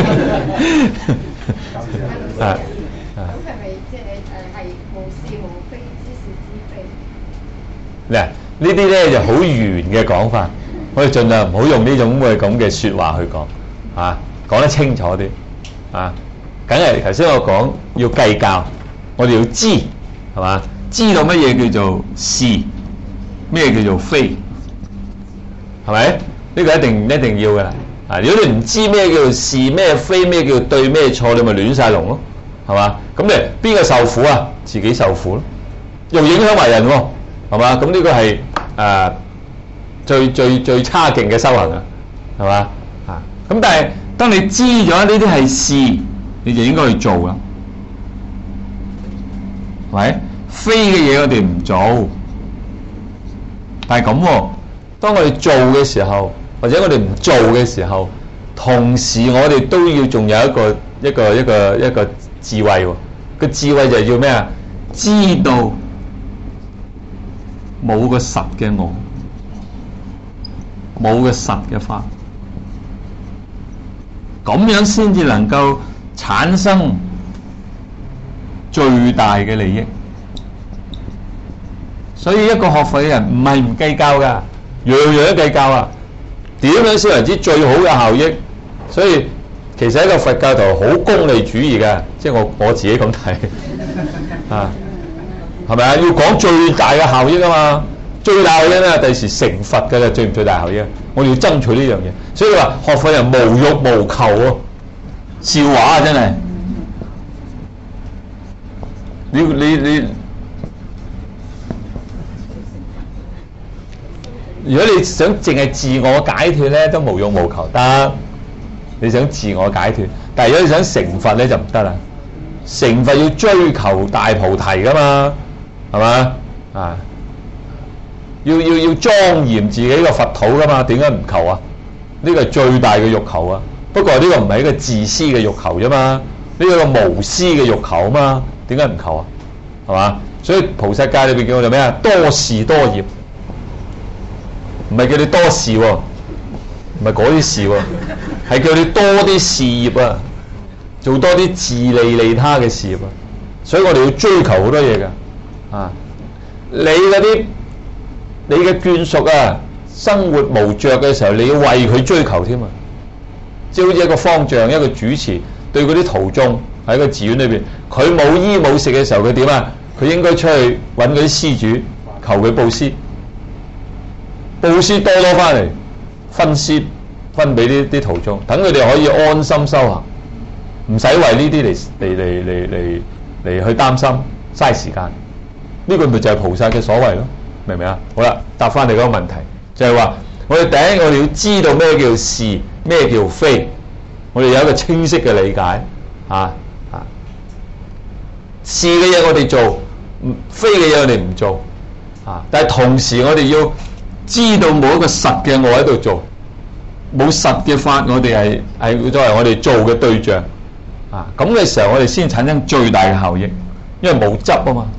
咁係咪即係無是無非，知是知非？ 嗱，呢啲咧就好圓嘅講法，我哋盡量唔好用呢種咁嘅説話去講，講得清楚啲，梗係頭先我講要計較，我哋要知係嘛？知道乜嘢叫做是，咩叫做非，係咪？呢個一定要㗎啦！如果你唔知咩叫做是咩非，咩叫做對咩錯，你咪亂晒龍咯，係嘛？咁你邊個受苦啊？自己受苦咯，又影響埋人喎，係嘛？咁呢個係最差勁嘅修行啊，係嘛？咁但係當你知咗呢啲係是，你就應該去做啦，係咪？非嘅嘢我哋唔做，但係咁喎，當我哋做嘅時候，或者我哋唔做嘅時候，同時我哋都要仲有一個智慧喎。個智慧就係要咩啊？知道冇個實嘅我，冇個實嘅法， 咁樣先至能夠產生最大嘅利益。所以一個學佛嘅人唔係唔計較㗎，樣樣都計較啊！點樣先為之最好嘅效益？所以其實一個佛教徒好功利主義嘅，即係我自己咁睇啊，係咪啊？要講最大嘅效益啊嘛！最大效益咧，第時成佛嘅啦，最大效益。我哋要爭取呢樣嘢，所以話學佛人無欲無求喎，笑話啊真係！你，如果你想淨係自我解脫咧，都無欲無求得。你想自我解脫，但係如果你想成佛咧就唔得啦。成佛要追求大菩提噶嘛，係嘛啊？要莊嚴自己個佛土噶嘛？點解唔求啊？呢個係最大嘅欲求啊！不過呢個唔係一個自私嘅欲求啫嘛，呢個係一個無私嘅欲求啊嘛。點解唔求啊？係嘛？所以菩薩戒裏邊叫我哋咩啊？多事多業，唔係叫你多事喎，唔係嗰啲事喎，係叫你多啲事業啊，做多啲自利利他嘅事業啊。所以我哋要追求好多嘢㗎啊！你嘅眷屬啊，生活無着嘅時候，你要為佢追求添啊！即係好似一個方丈、一個主持，對嗰啲徒眾喺個寺院裏邊，佢冇衣冇食嘅時候，佢點啊？佢應該出去揾嗰啲施主，求佢布施，布施多翻嚟，分施分俾呢啲徒眾，等佢哋可以安心修行，唔使為呢啲嚟去擔心嘥時間。呢個咪就係菩薩嘅所謂咯，明唔明啊？好啦，答翻你嗰個問題，就係話我哋第一，我哋要知道咩叫是，咩叫非，我哋有一個清晰嘅理解是嘅嘢我哋做，非嘅嘢我哋唔做但係同時我哋要知道冇一個實嘅我喺度做，冇實嘅法我哋係作為我哋做嘅對象咁嘅時候我哋先產生最大嘅效益，因為冇執啊嘛。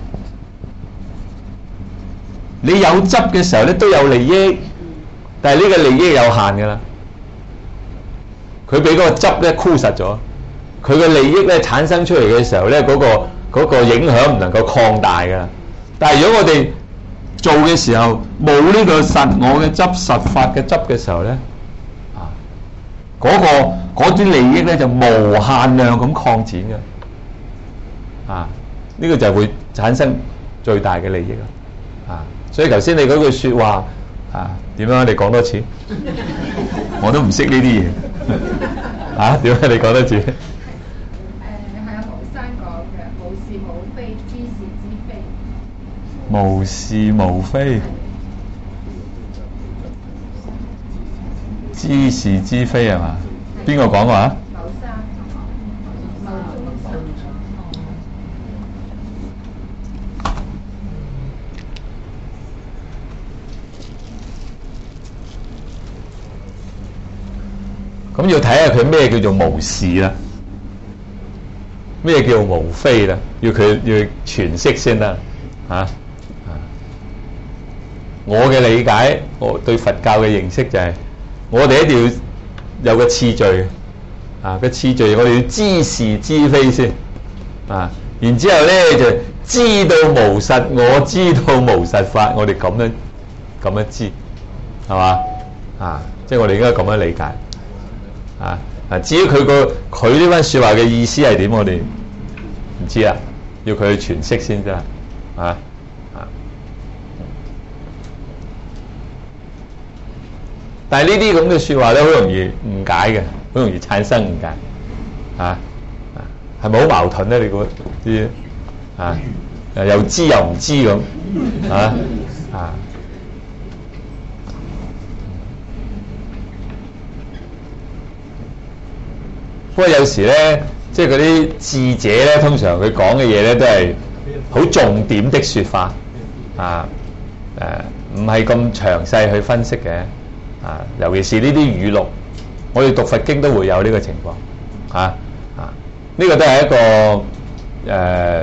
你有執嘅時候咧都有利益，但係呢個利益有限㗎啦。佢俾嗰個執咧箍實咗，佢嘅利益咧產生出嚟嘅時候咧嗰個影響唔能夠擴大㗎啦。但係如果我哋做嘅時候冇呢個實我嘅執、實法嘅執嘅時候咧嗰啲利益咧就無限量咁擴展嘅呢個就會產生最大嘅利益啦所以頭先你嗰句説話點樣？你講多次，我都唔識呢啲嘢點解你講多次？ 係阿毛生講嘅，無是無非，知是知非。 無是無非，知是知非係嘛？邊個講話？ 毛生。 咁要睇下佢咩叫做無是啦，咩叫無非啦？要詮釋先啦我嘅理解，我對佛教嘅認識就係我哋一定要有個次序個次序我哋要知是知非先然之後咧就知道無實我，知道無實法，我哋咁樣知係嘛即係我哋應該咁樣理解至於佢呢番説話嘅意思係點，我哋唔知啊，要佢去詮釋先得但係呢啲咁嘅説話咧，好容易誤解嘅，好容易產生誤解係咪好矛盾咧？你覺得又知又唔知咁不過有時咧，即係嗰啲智者咧，通常佢講嘅嘢咧都係好重點的説法唔係咁詳細去分析嘅尤其是呢啲語錄，我哋讀佛經都會有呢個情況呢個都係一個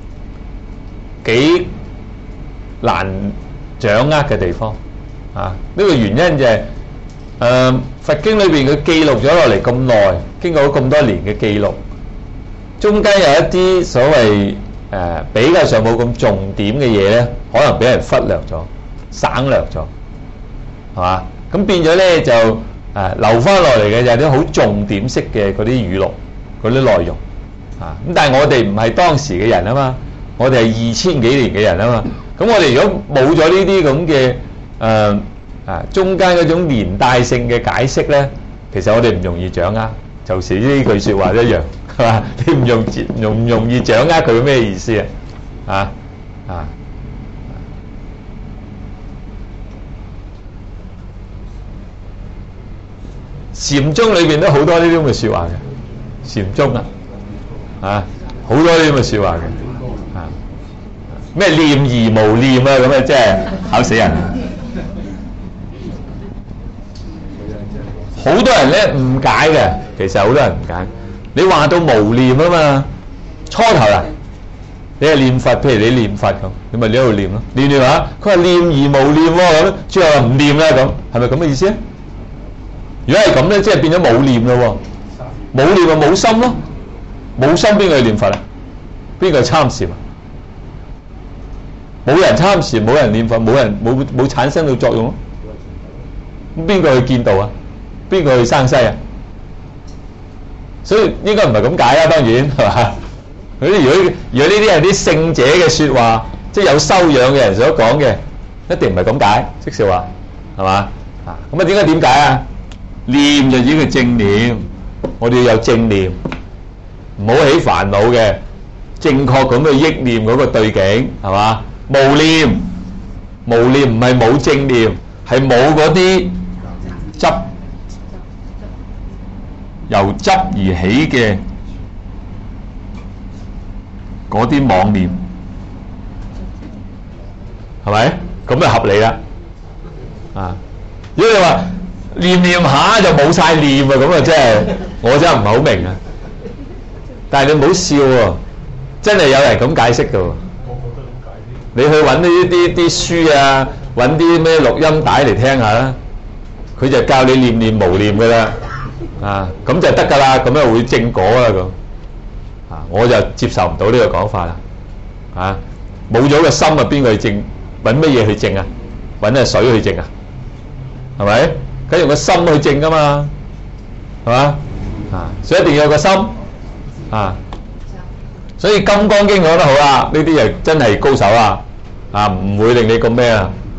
幾難掌握嘅地方呢個原因就係佛經裏邊佢記錄咗落嚟咁耐。 經過咁多年嘅記錄，中間有一啲所謂比較上冇咁重點嘅嘢咧，可能俾人忽略咗、省略咗，係嘛？咁變咗咧就留翻落嚟嘅就係啲好重點式嘅嗰啲語錄、嗰啲內容啊。咁但係我哋唔係當時嘅人啊嘛，我哋係2000幾年嘅人啊嘛。咁我哋如果冇咗呢啲咁嘅中間嗰種連帶性嘅解釋咧，其實我哋唔容易掌握，就是呢句説話一樣，係嘛？你唔容易掌握佢咩意思啊？禪宗裏邊都好多呢啲咁嘅説話嘅，禪宗好多呢啲咁嘅説話嘅，咩念而無念啊，咁啊，即係考死人。好多人咧誤解嘅，其實好多人誤解。你話到無念啊嘛，初頭你係念佛，譬如你念佛咁，你咪喺度念咯，念下，佢話念而無念喎，咁最後又唔念啦，咁係咪咁嘅意思啊？如果係咁咧，即係變咗冇念咯喎，冇念就冇心咯，冇心邊個去念佛啊？邊個參禪啊？冇人參禪，冇人念佛，冇產生到作用咯。咁邊個去見道啊？邊個去生西啊？所以應該唔係咁解啊，當然係嘛？如果呢啲係啲聖者嘅説話，即係有修養嘅人所講嘅，一定唔係咁解，即係話係嘛？咁點解啊？念就已經係正念，我哋要有正念，唔好起煩惱嘅，正確咁去憶念嗰個對境，係嘛？無念唔係冇正念，係冇嗰啲執，由執而起嘅嗰啲妄念，係咪？咁就合理啦。如果你話念下就冇晒念啊，咁啊我真係唔係好明啊。但係你唔好笑喎，真係有人咁解釋㗎喎。你去揾呢啲書啊，揾啲咩錄音帶嚟聽下啦，佢就教你念無念㗎啦，咁就得㗎啦，咁就會正果啦咁，我就接受唔到呢個講法啦，冇咗個心啊，邊個去正？揾乜嘢去正啊？揾隻水去正啊？係咪？梗係用個心去正㗎嘛，係嘛？所以一定要有個心所以《金剛經》講得好啦，呢啲就真係高手啦，唔會令你咁咩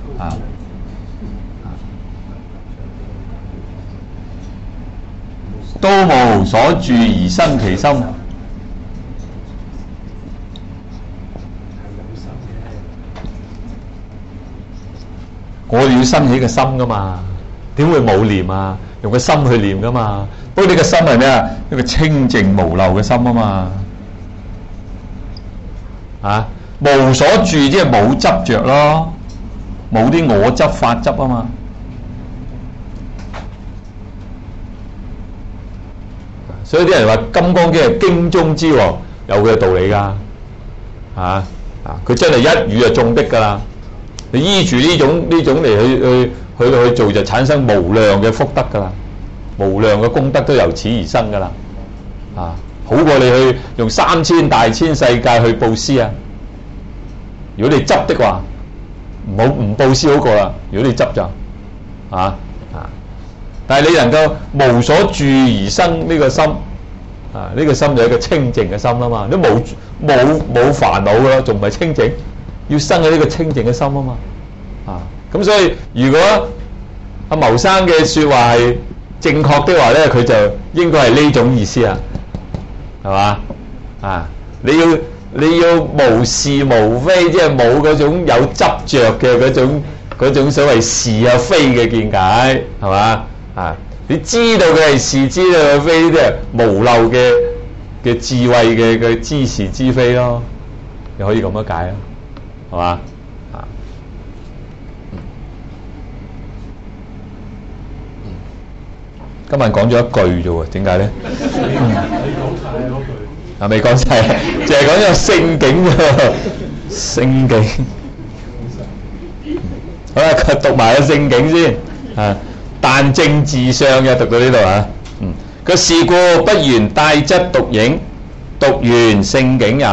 都無所住而生其心。我哋要生起個心噶嘛，點會冇念啊？用個心去念噶嘛。不過你個心係咩啊？一個清淨無漏嘅心啊嘛。無所住即係冇執着咯，冇啲我執法執啊嘛。所以啲人話《金剛經》係經中之王，有佢嘅道理㗎。佢真係一語就中的㗎啦。你依住呢種嚟去做，就產生無量嘅福德㗎啦，無量嘅功德都由此而生㗎啦。好過你去用3000大千世界去布施啊！如果你執的話，唔布施好過啦。如果你執就但係你能夠無所住而生呢個心呢個心就係一個清淨嘅心啦嘛。都冇煩惱㗎啦，仲唔係清淨？要生喺呢個清淨嘅心啊嘛。咁所以如果阿牟生嘅説話係正確的話咧，佢就應該係呢種意思啊，係嘛？你要無是無非，即係冇嗰種有執着嘅嗰種所謂是啊非嘅見解，係嘛？你知道佢係是，知道佢係非，即係無漏嘅智慧嘅知是知非咯，你可以咁樣解啊，係嘛？今日講咗一句啫喎，點解咧？未講晒，淨係講咗聖境啫。聖境，好啦，讀埋個聖境先。但正自相嘅讀到呢度佢個是故不緣帶質獨影，獨緣聖境也。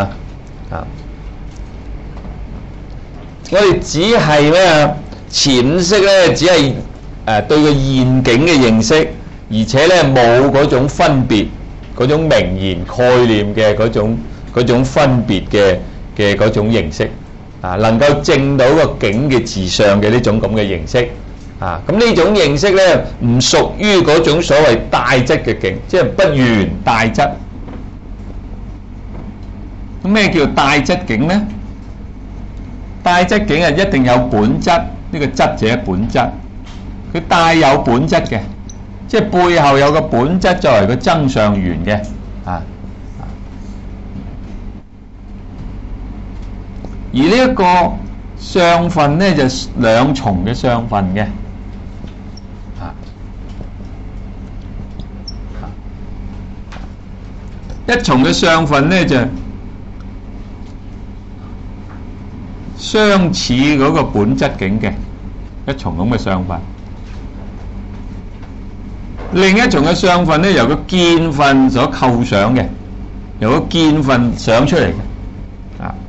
我哋只係咩啊？潛識咧，只係對個現境嘅認識，而且咧冇嗰種分別、嗰種名言概念嘅嗰種分別嘅嗰種認識啊，能夠證到個境嘅自相嘅呢種咁嘅認識啊。咁呢種認識咧，唔屬於嗰種所謂帶質嘅境，即係不緣帶質。咁咩叫帶質境咧？帶質境係一定有本質，呢個質者本質，佢帶有本質嘅，即係背後有個本質作為個增上緣嘅啊。而呢一個相分咧，就兩重嘅相分嘅啊。一重嘅相分咧就相似嗰個本質境嘅一重咁嘅相分，另一重嘅相分咧由個見分所構想嘅，由個見分想出嚟嘅啊。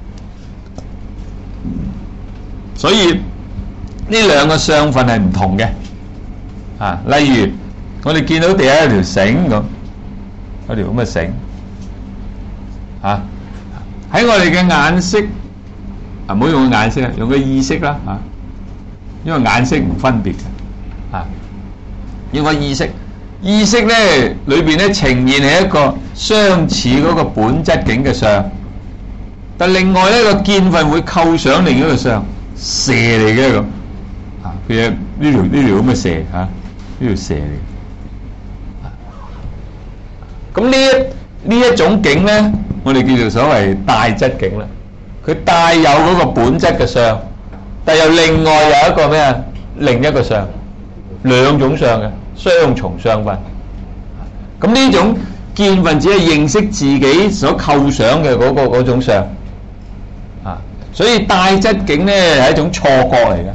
所以呢兩個相分係唔同嘅啊。例如我哋見到地下有條繩咁，有條咁嘅繩啊，喺我哋嘅眼識。唔好用個眼色，用個意識啦嚇，因為眼色唔分別嘅啊。用個意識，意識咧裏邊咧呈現係一個相似嗰個本質境嘅相，但另外呢個見分會構想另一個相，蛇嚟嘅一個啊，佢有呢條咁嘅蛇嚇，呢條蛇嚟。咁呢一種境咧，我哋叫做所謂帶質境啦。佢帶有嗰個本質嘅相，但又另外有一個咩啊？另一個相，兩種相嘅雙重相分。咁呢種見分只係認識自己所構想嘅嗰種相啊，所以帶質境咧係一種錯覺嚟嘅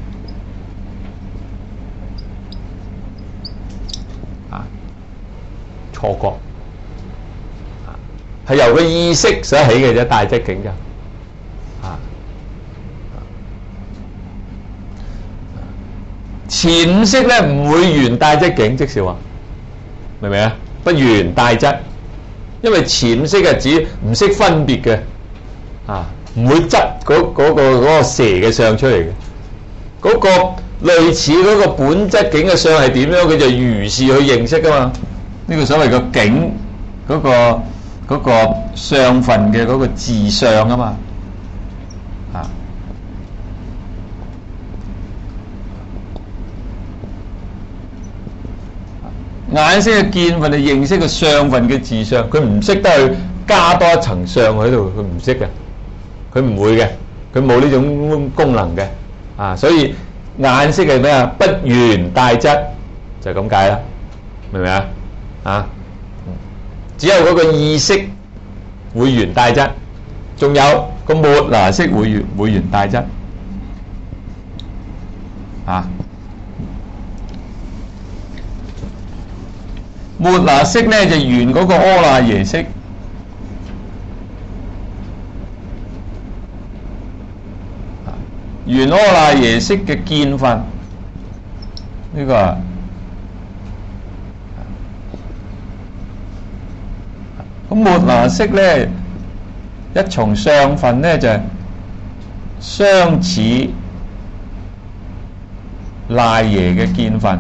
啊，錯覺啊，係由個意識所起嘅啫，帶質境就。潛五識咧唔會緣帶質境，即是話明唔明啊？不緣帶質，因為潛五識係指唔識分別嘅啊，唔會執嗰個蛇嘅相出嚟嘅。嗰個類似嗰個本質境嘅相係點樣，佢就如是去認識噶嘛。呢個所謂個境嗰個相分嘅嗰個自相啊嘛啊。眼識嘅見分係認識個相分嘅自相，佢唔識得去加多一層相喺度，佢唔識嘅，佢唔會嘅，佢冇呢種功能嘅啊。所以眼識係咩啊？不緣帶質，就係咁解啦，明唔明啊？啊，只有嗰個意識會緣帶質，仲有個末那識會緣帶質啊。末那識咧就緣嗰個阿賴耶識，緣阿賴耶識嘅見分，呢個啊，咁末那識咧一從相分咧就相似賴耶嘅見分。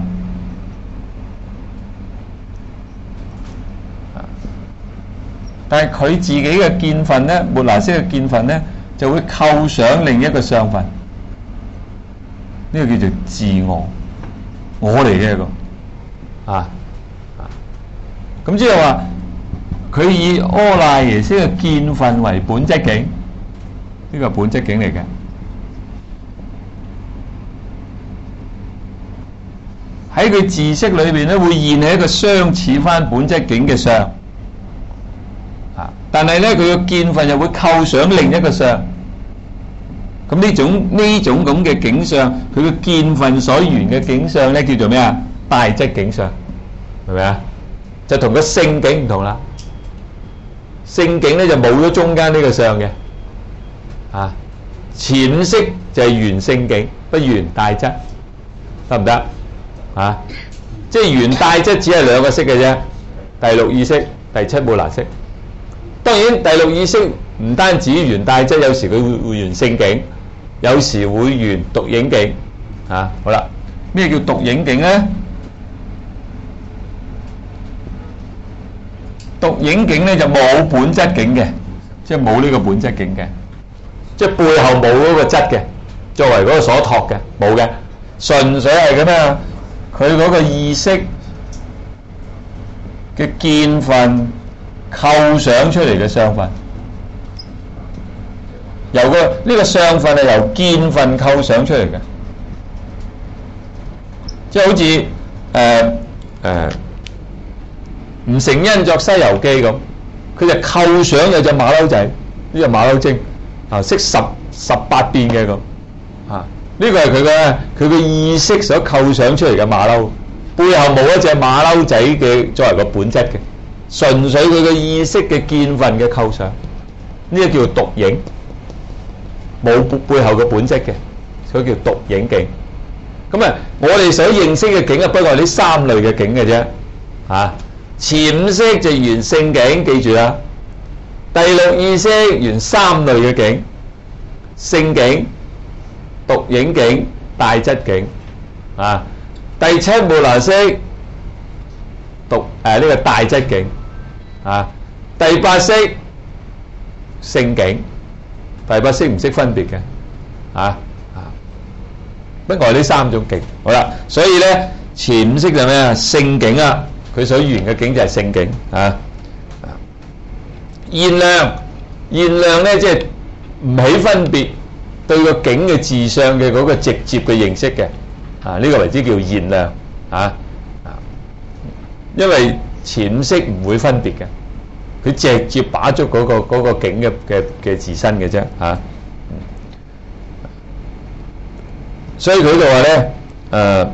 但係佢自己嘅見分咧，末那識嘅見分咧，就會構想另一個相分，呢個叫做自我嚟嘅一個啊。咁即係話，佢以阿賴耶識嘅見分為本質境，呢個係本質境嚟嘅。喺佢自識裏邊咧，會現起一個相似翻本質境嘅相。但係咧，佢個見分又會構想另一個相，咁呢種咁嘅境相，佢個見分所緣嘅境相咧，叫做咩啊？帶質境相，明唔明啊？ 就同個性境唔同啦。性境咧就冇咗中間呢個相嘅，啊，前五識就係緣性境，不緣大質，得唔得？啊，即係緣大質只係兩個識嘅啫，第六意識、第七母拿識。當然第六意識唔單止緣大質，有時佢會緣性境，有時會緣獨影境。啊，好啦，咩叫獨影境咧？獨影境咧就冇本質境嘅，即係冇呢個本質境嘅，即係背後冇嗰個質嘅，作為嗰個所託嘅，冇嘅，純粹係咁啊！佢嗰個意識嘅見分構想出嚟嘅相分，由呢個相分係由見分構想出嚟嘅，即係好似吳承恩作《西遊記》咁，佢就構想有隻馬騮仔，呢隻馬騮精啊，識18變嘅咁啊，呢個係佢嘅意識所構想出嚟嘅馬騮，背後冇一隻馬騮仔嘅作為個本質嘅，純粹佢嘅意識嘅見分嘅構想，呢個叫獨影，冇背後嘅本質嘅，所以叫獨影境。咁啊，我哋所認識嘅境啊，不過係呢三類嘅境嘅啫，啊。前五識就緣性境，記住啦。第六意識緣三類嘅境：性境、獨影境、大質境。啊，第七母拿識呢個大質境。啊，第八識性境，第八識唔識分別嘅。不外呢三種境。好啦，所以咧前五識就咩啊？性境啊。佢所緣嘅境就係性境啊！現量咧，即係唔起分別對個境嘅自相嘅嗰個直接嘅認識嘅啊，呢個為之叫現量啊！因為前五識唔會分別嘅，佢直接把捉嗰個境嘅自身嘅啫啊！所以佢就話咧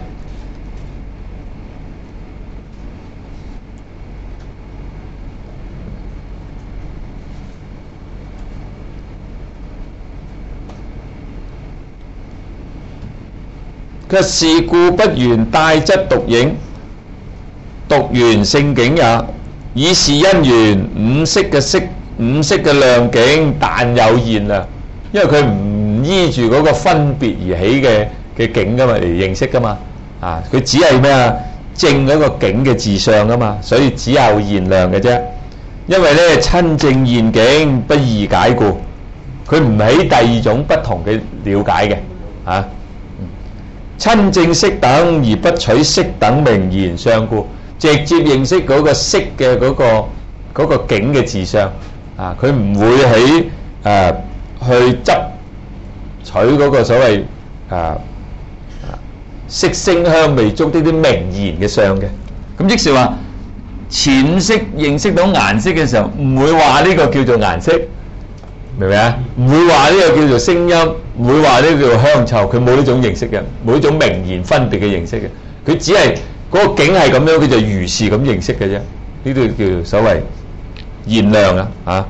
佢是故不緣大質獨影，獨緣性境也。以是因緣五識嘅量境，但有現量，因為佢唔依住嗰個分別而起嘅境噶嘛嚟認識噶嘛，啊，佢只係咩啊？證嗰個境嘅自相噶嘛，所以只有現量嘅啫。因為咧親證現境不異解故，佢唔起第二種不同嘅了解嘅啊。親證色等而不取色等名言相故，直接認識嗰個色嘅嗰個境嘅自相啊，佢唔會喺去執取嗰個所謂色聲香味觸呢啲名言嘅相嘅。咁即是話前五識認識到顏色嘅時候，唔會話呢個叫做顏色。明唔明啊？唔會話呢個叫做聲音，唔會話呢個叫做香臭，佢冇呢種認識嘅，冇呢種名言分別嘅認識嘅，佢只係嗰個境係咁樣，佢就如是咁認識嘅啫。呢啲叫做所謂現量啊！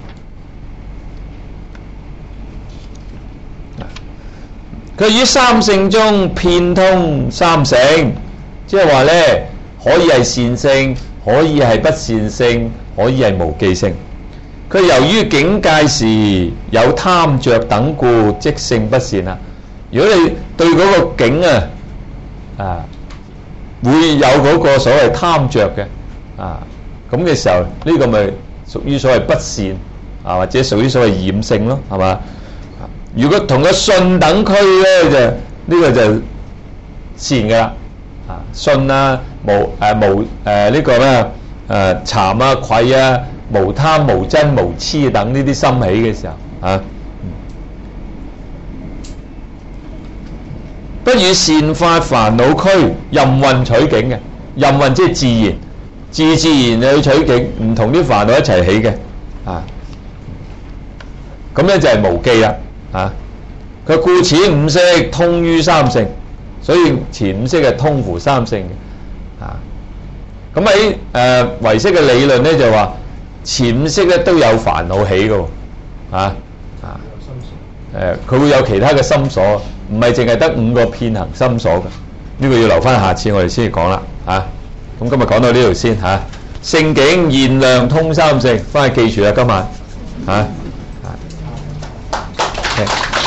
佢於三性中遍通三性，即係話咧，可以係善性，可以係不善性，可以係無記性。佢由於境界時有貪着等故，即性不善啊！如果你對嗰個境會有嗰個所謂貪着嘅咁嘅時候，呢個咪屬於所謂不善或者屬於所謂染性咯，係嘛？如果同個信等區咧，就呢個就善㗎啦，信啊無呢個咩慚啊愧啊。無貪無瞋無痴等呢啲心起嘅時候不與善法煩惱區任運取境嘅，任運即係自然去取境，唔同啲煩惱一齊起嘅咁咧就係無記啦佢故此五識通於三性，所以前五識係通乎三性嘅咁喺唯識嘅理論咧就話潛意識咧都有煩惱起嘅喎，佢會有其他嘅心所，唔係淨係得5個遍行心所嘅。呢、個要留翻下次我哋先講啦咁今日講到呢度先聖境現量通三性，翻去記住啦今晚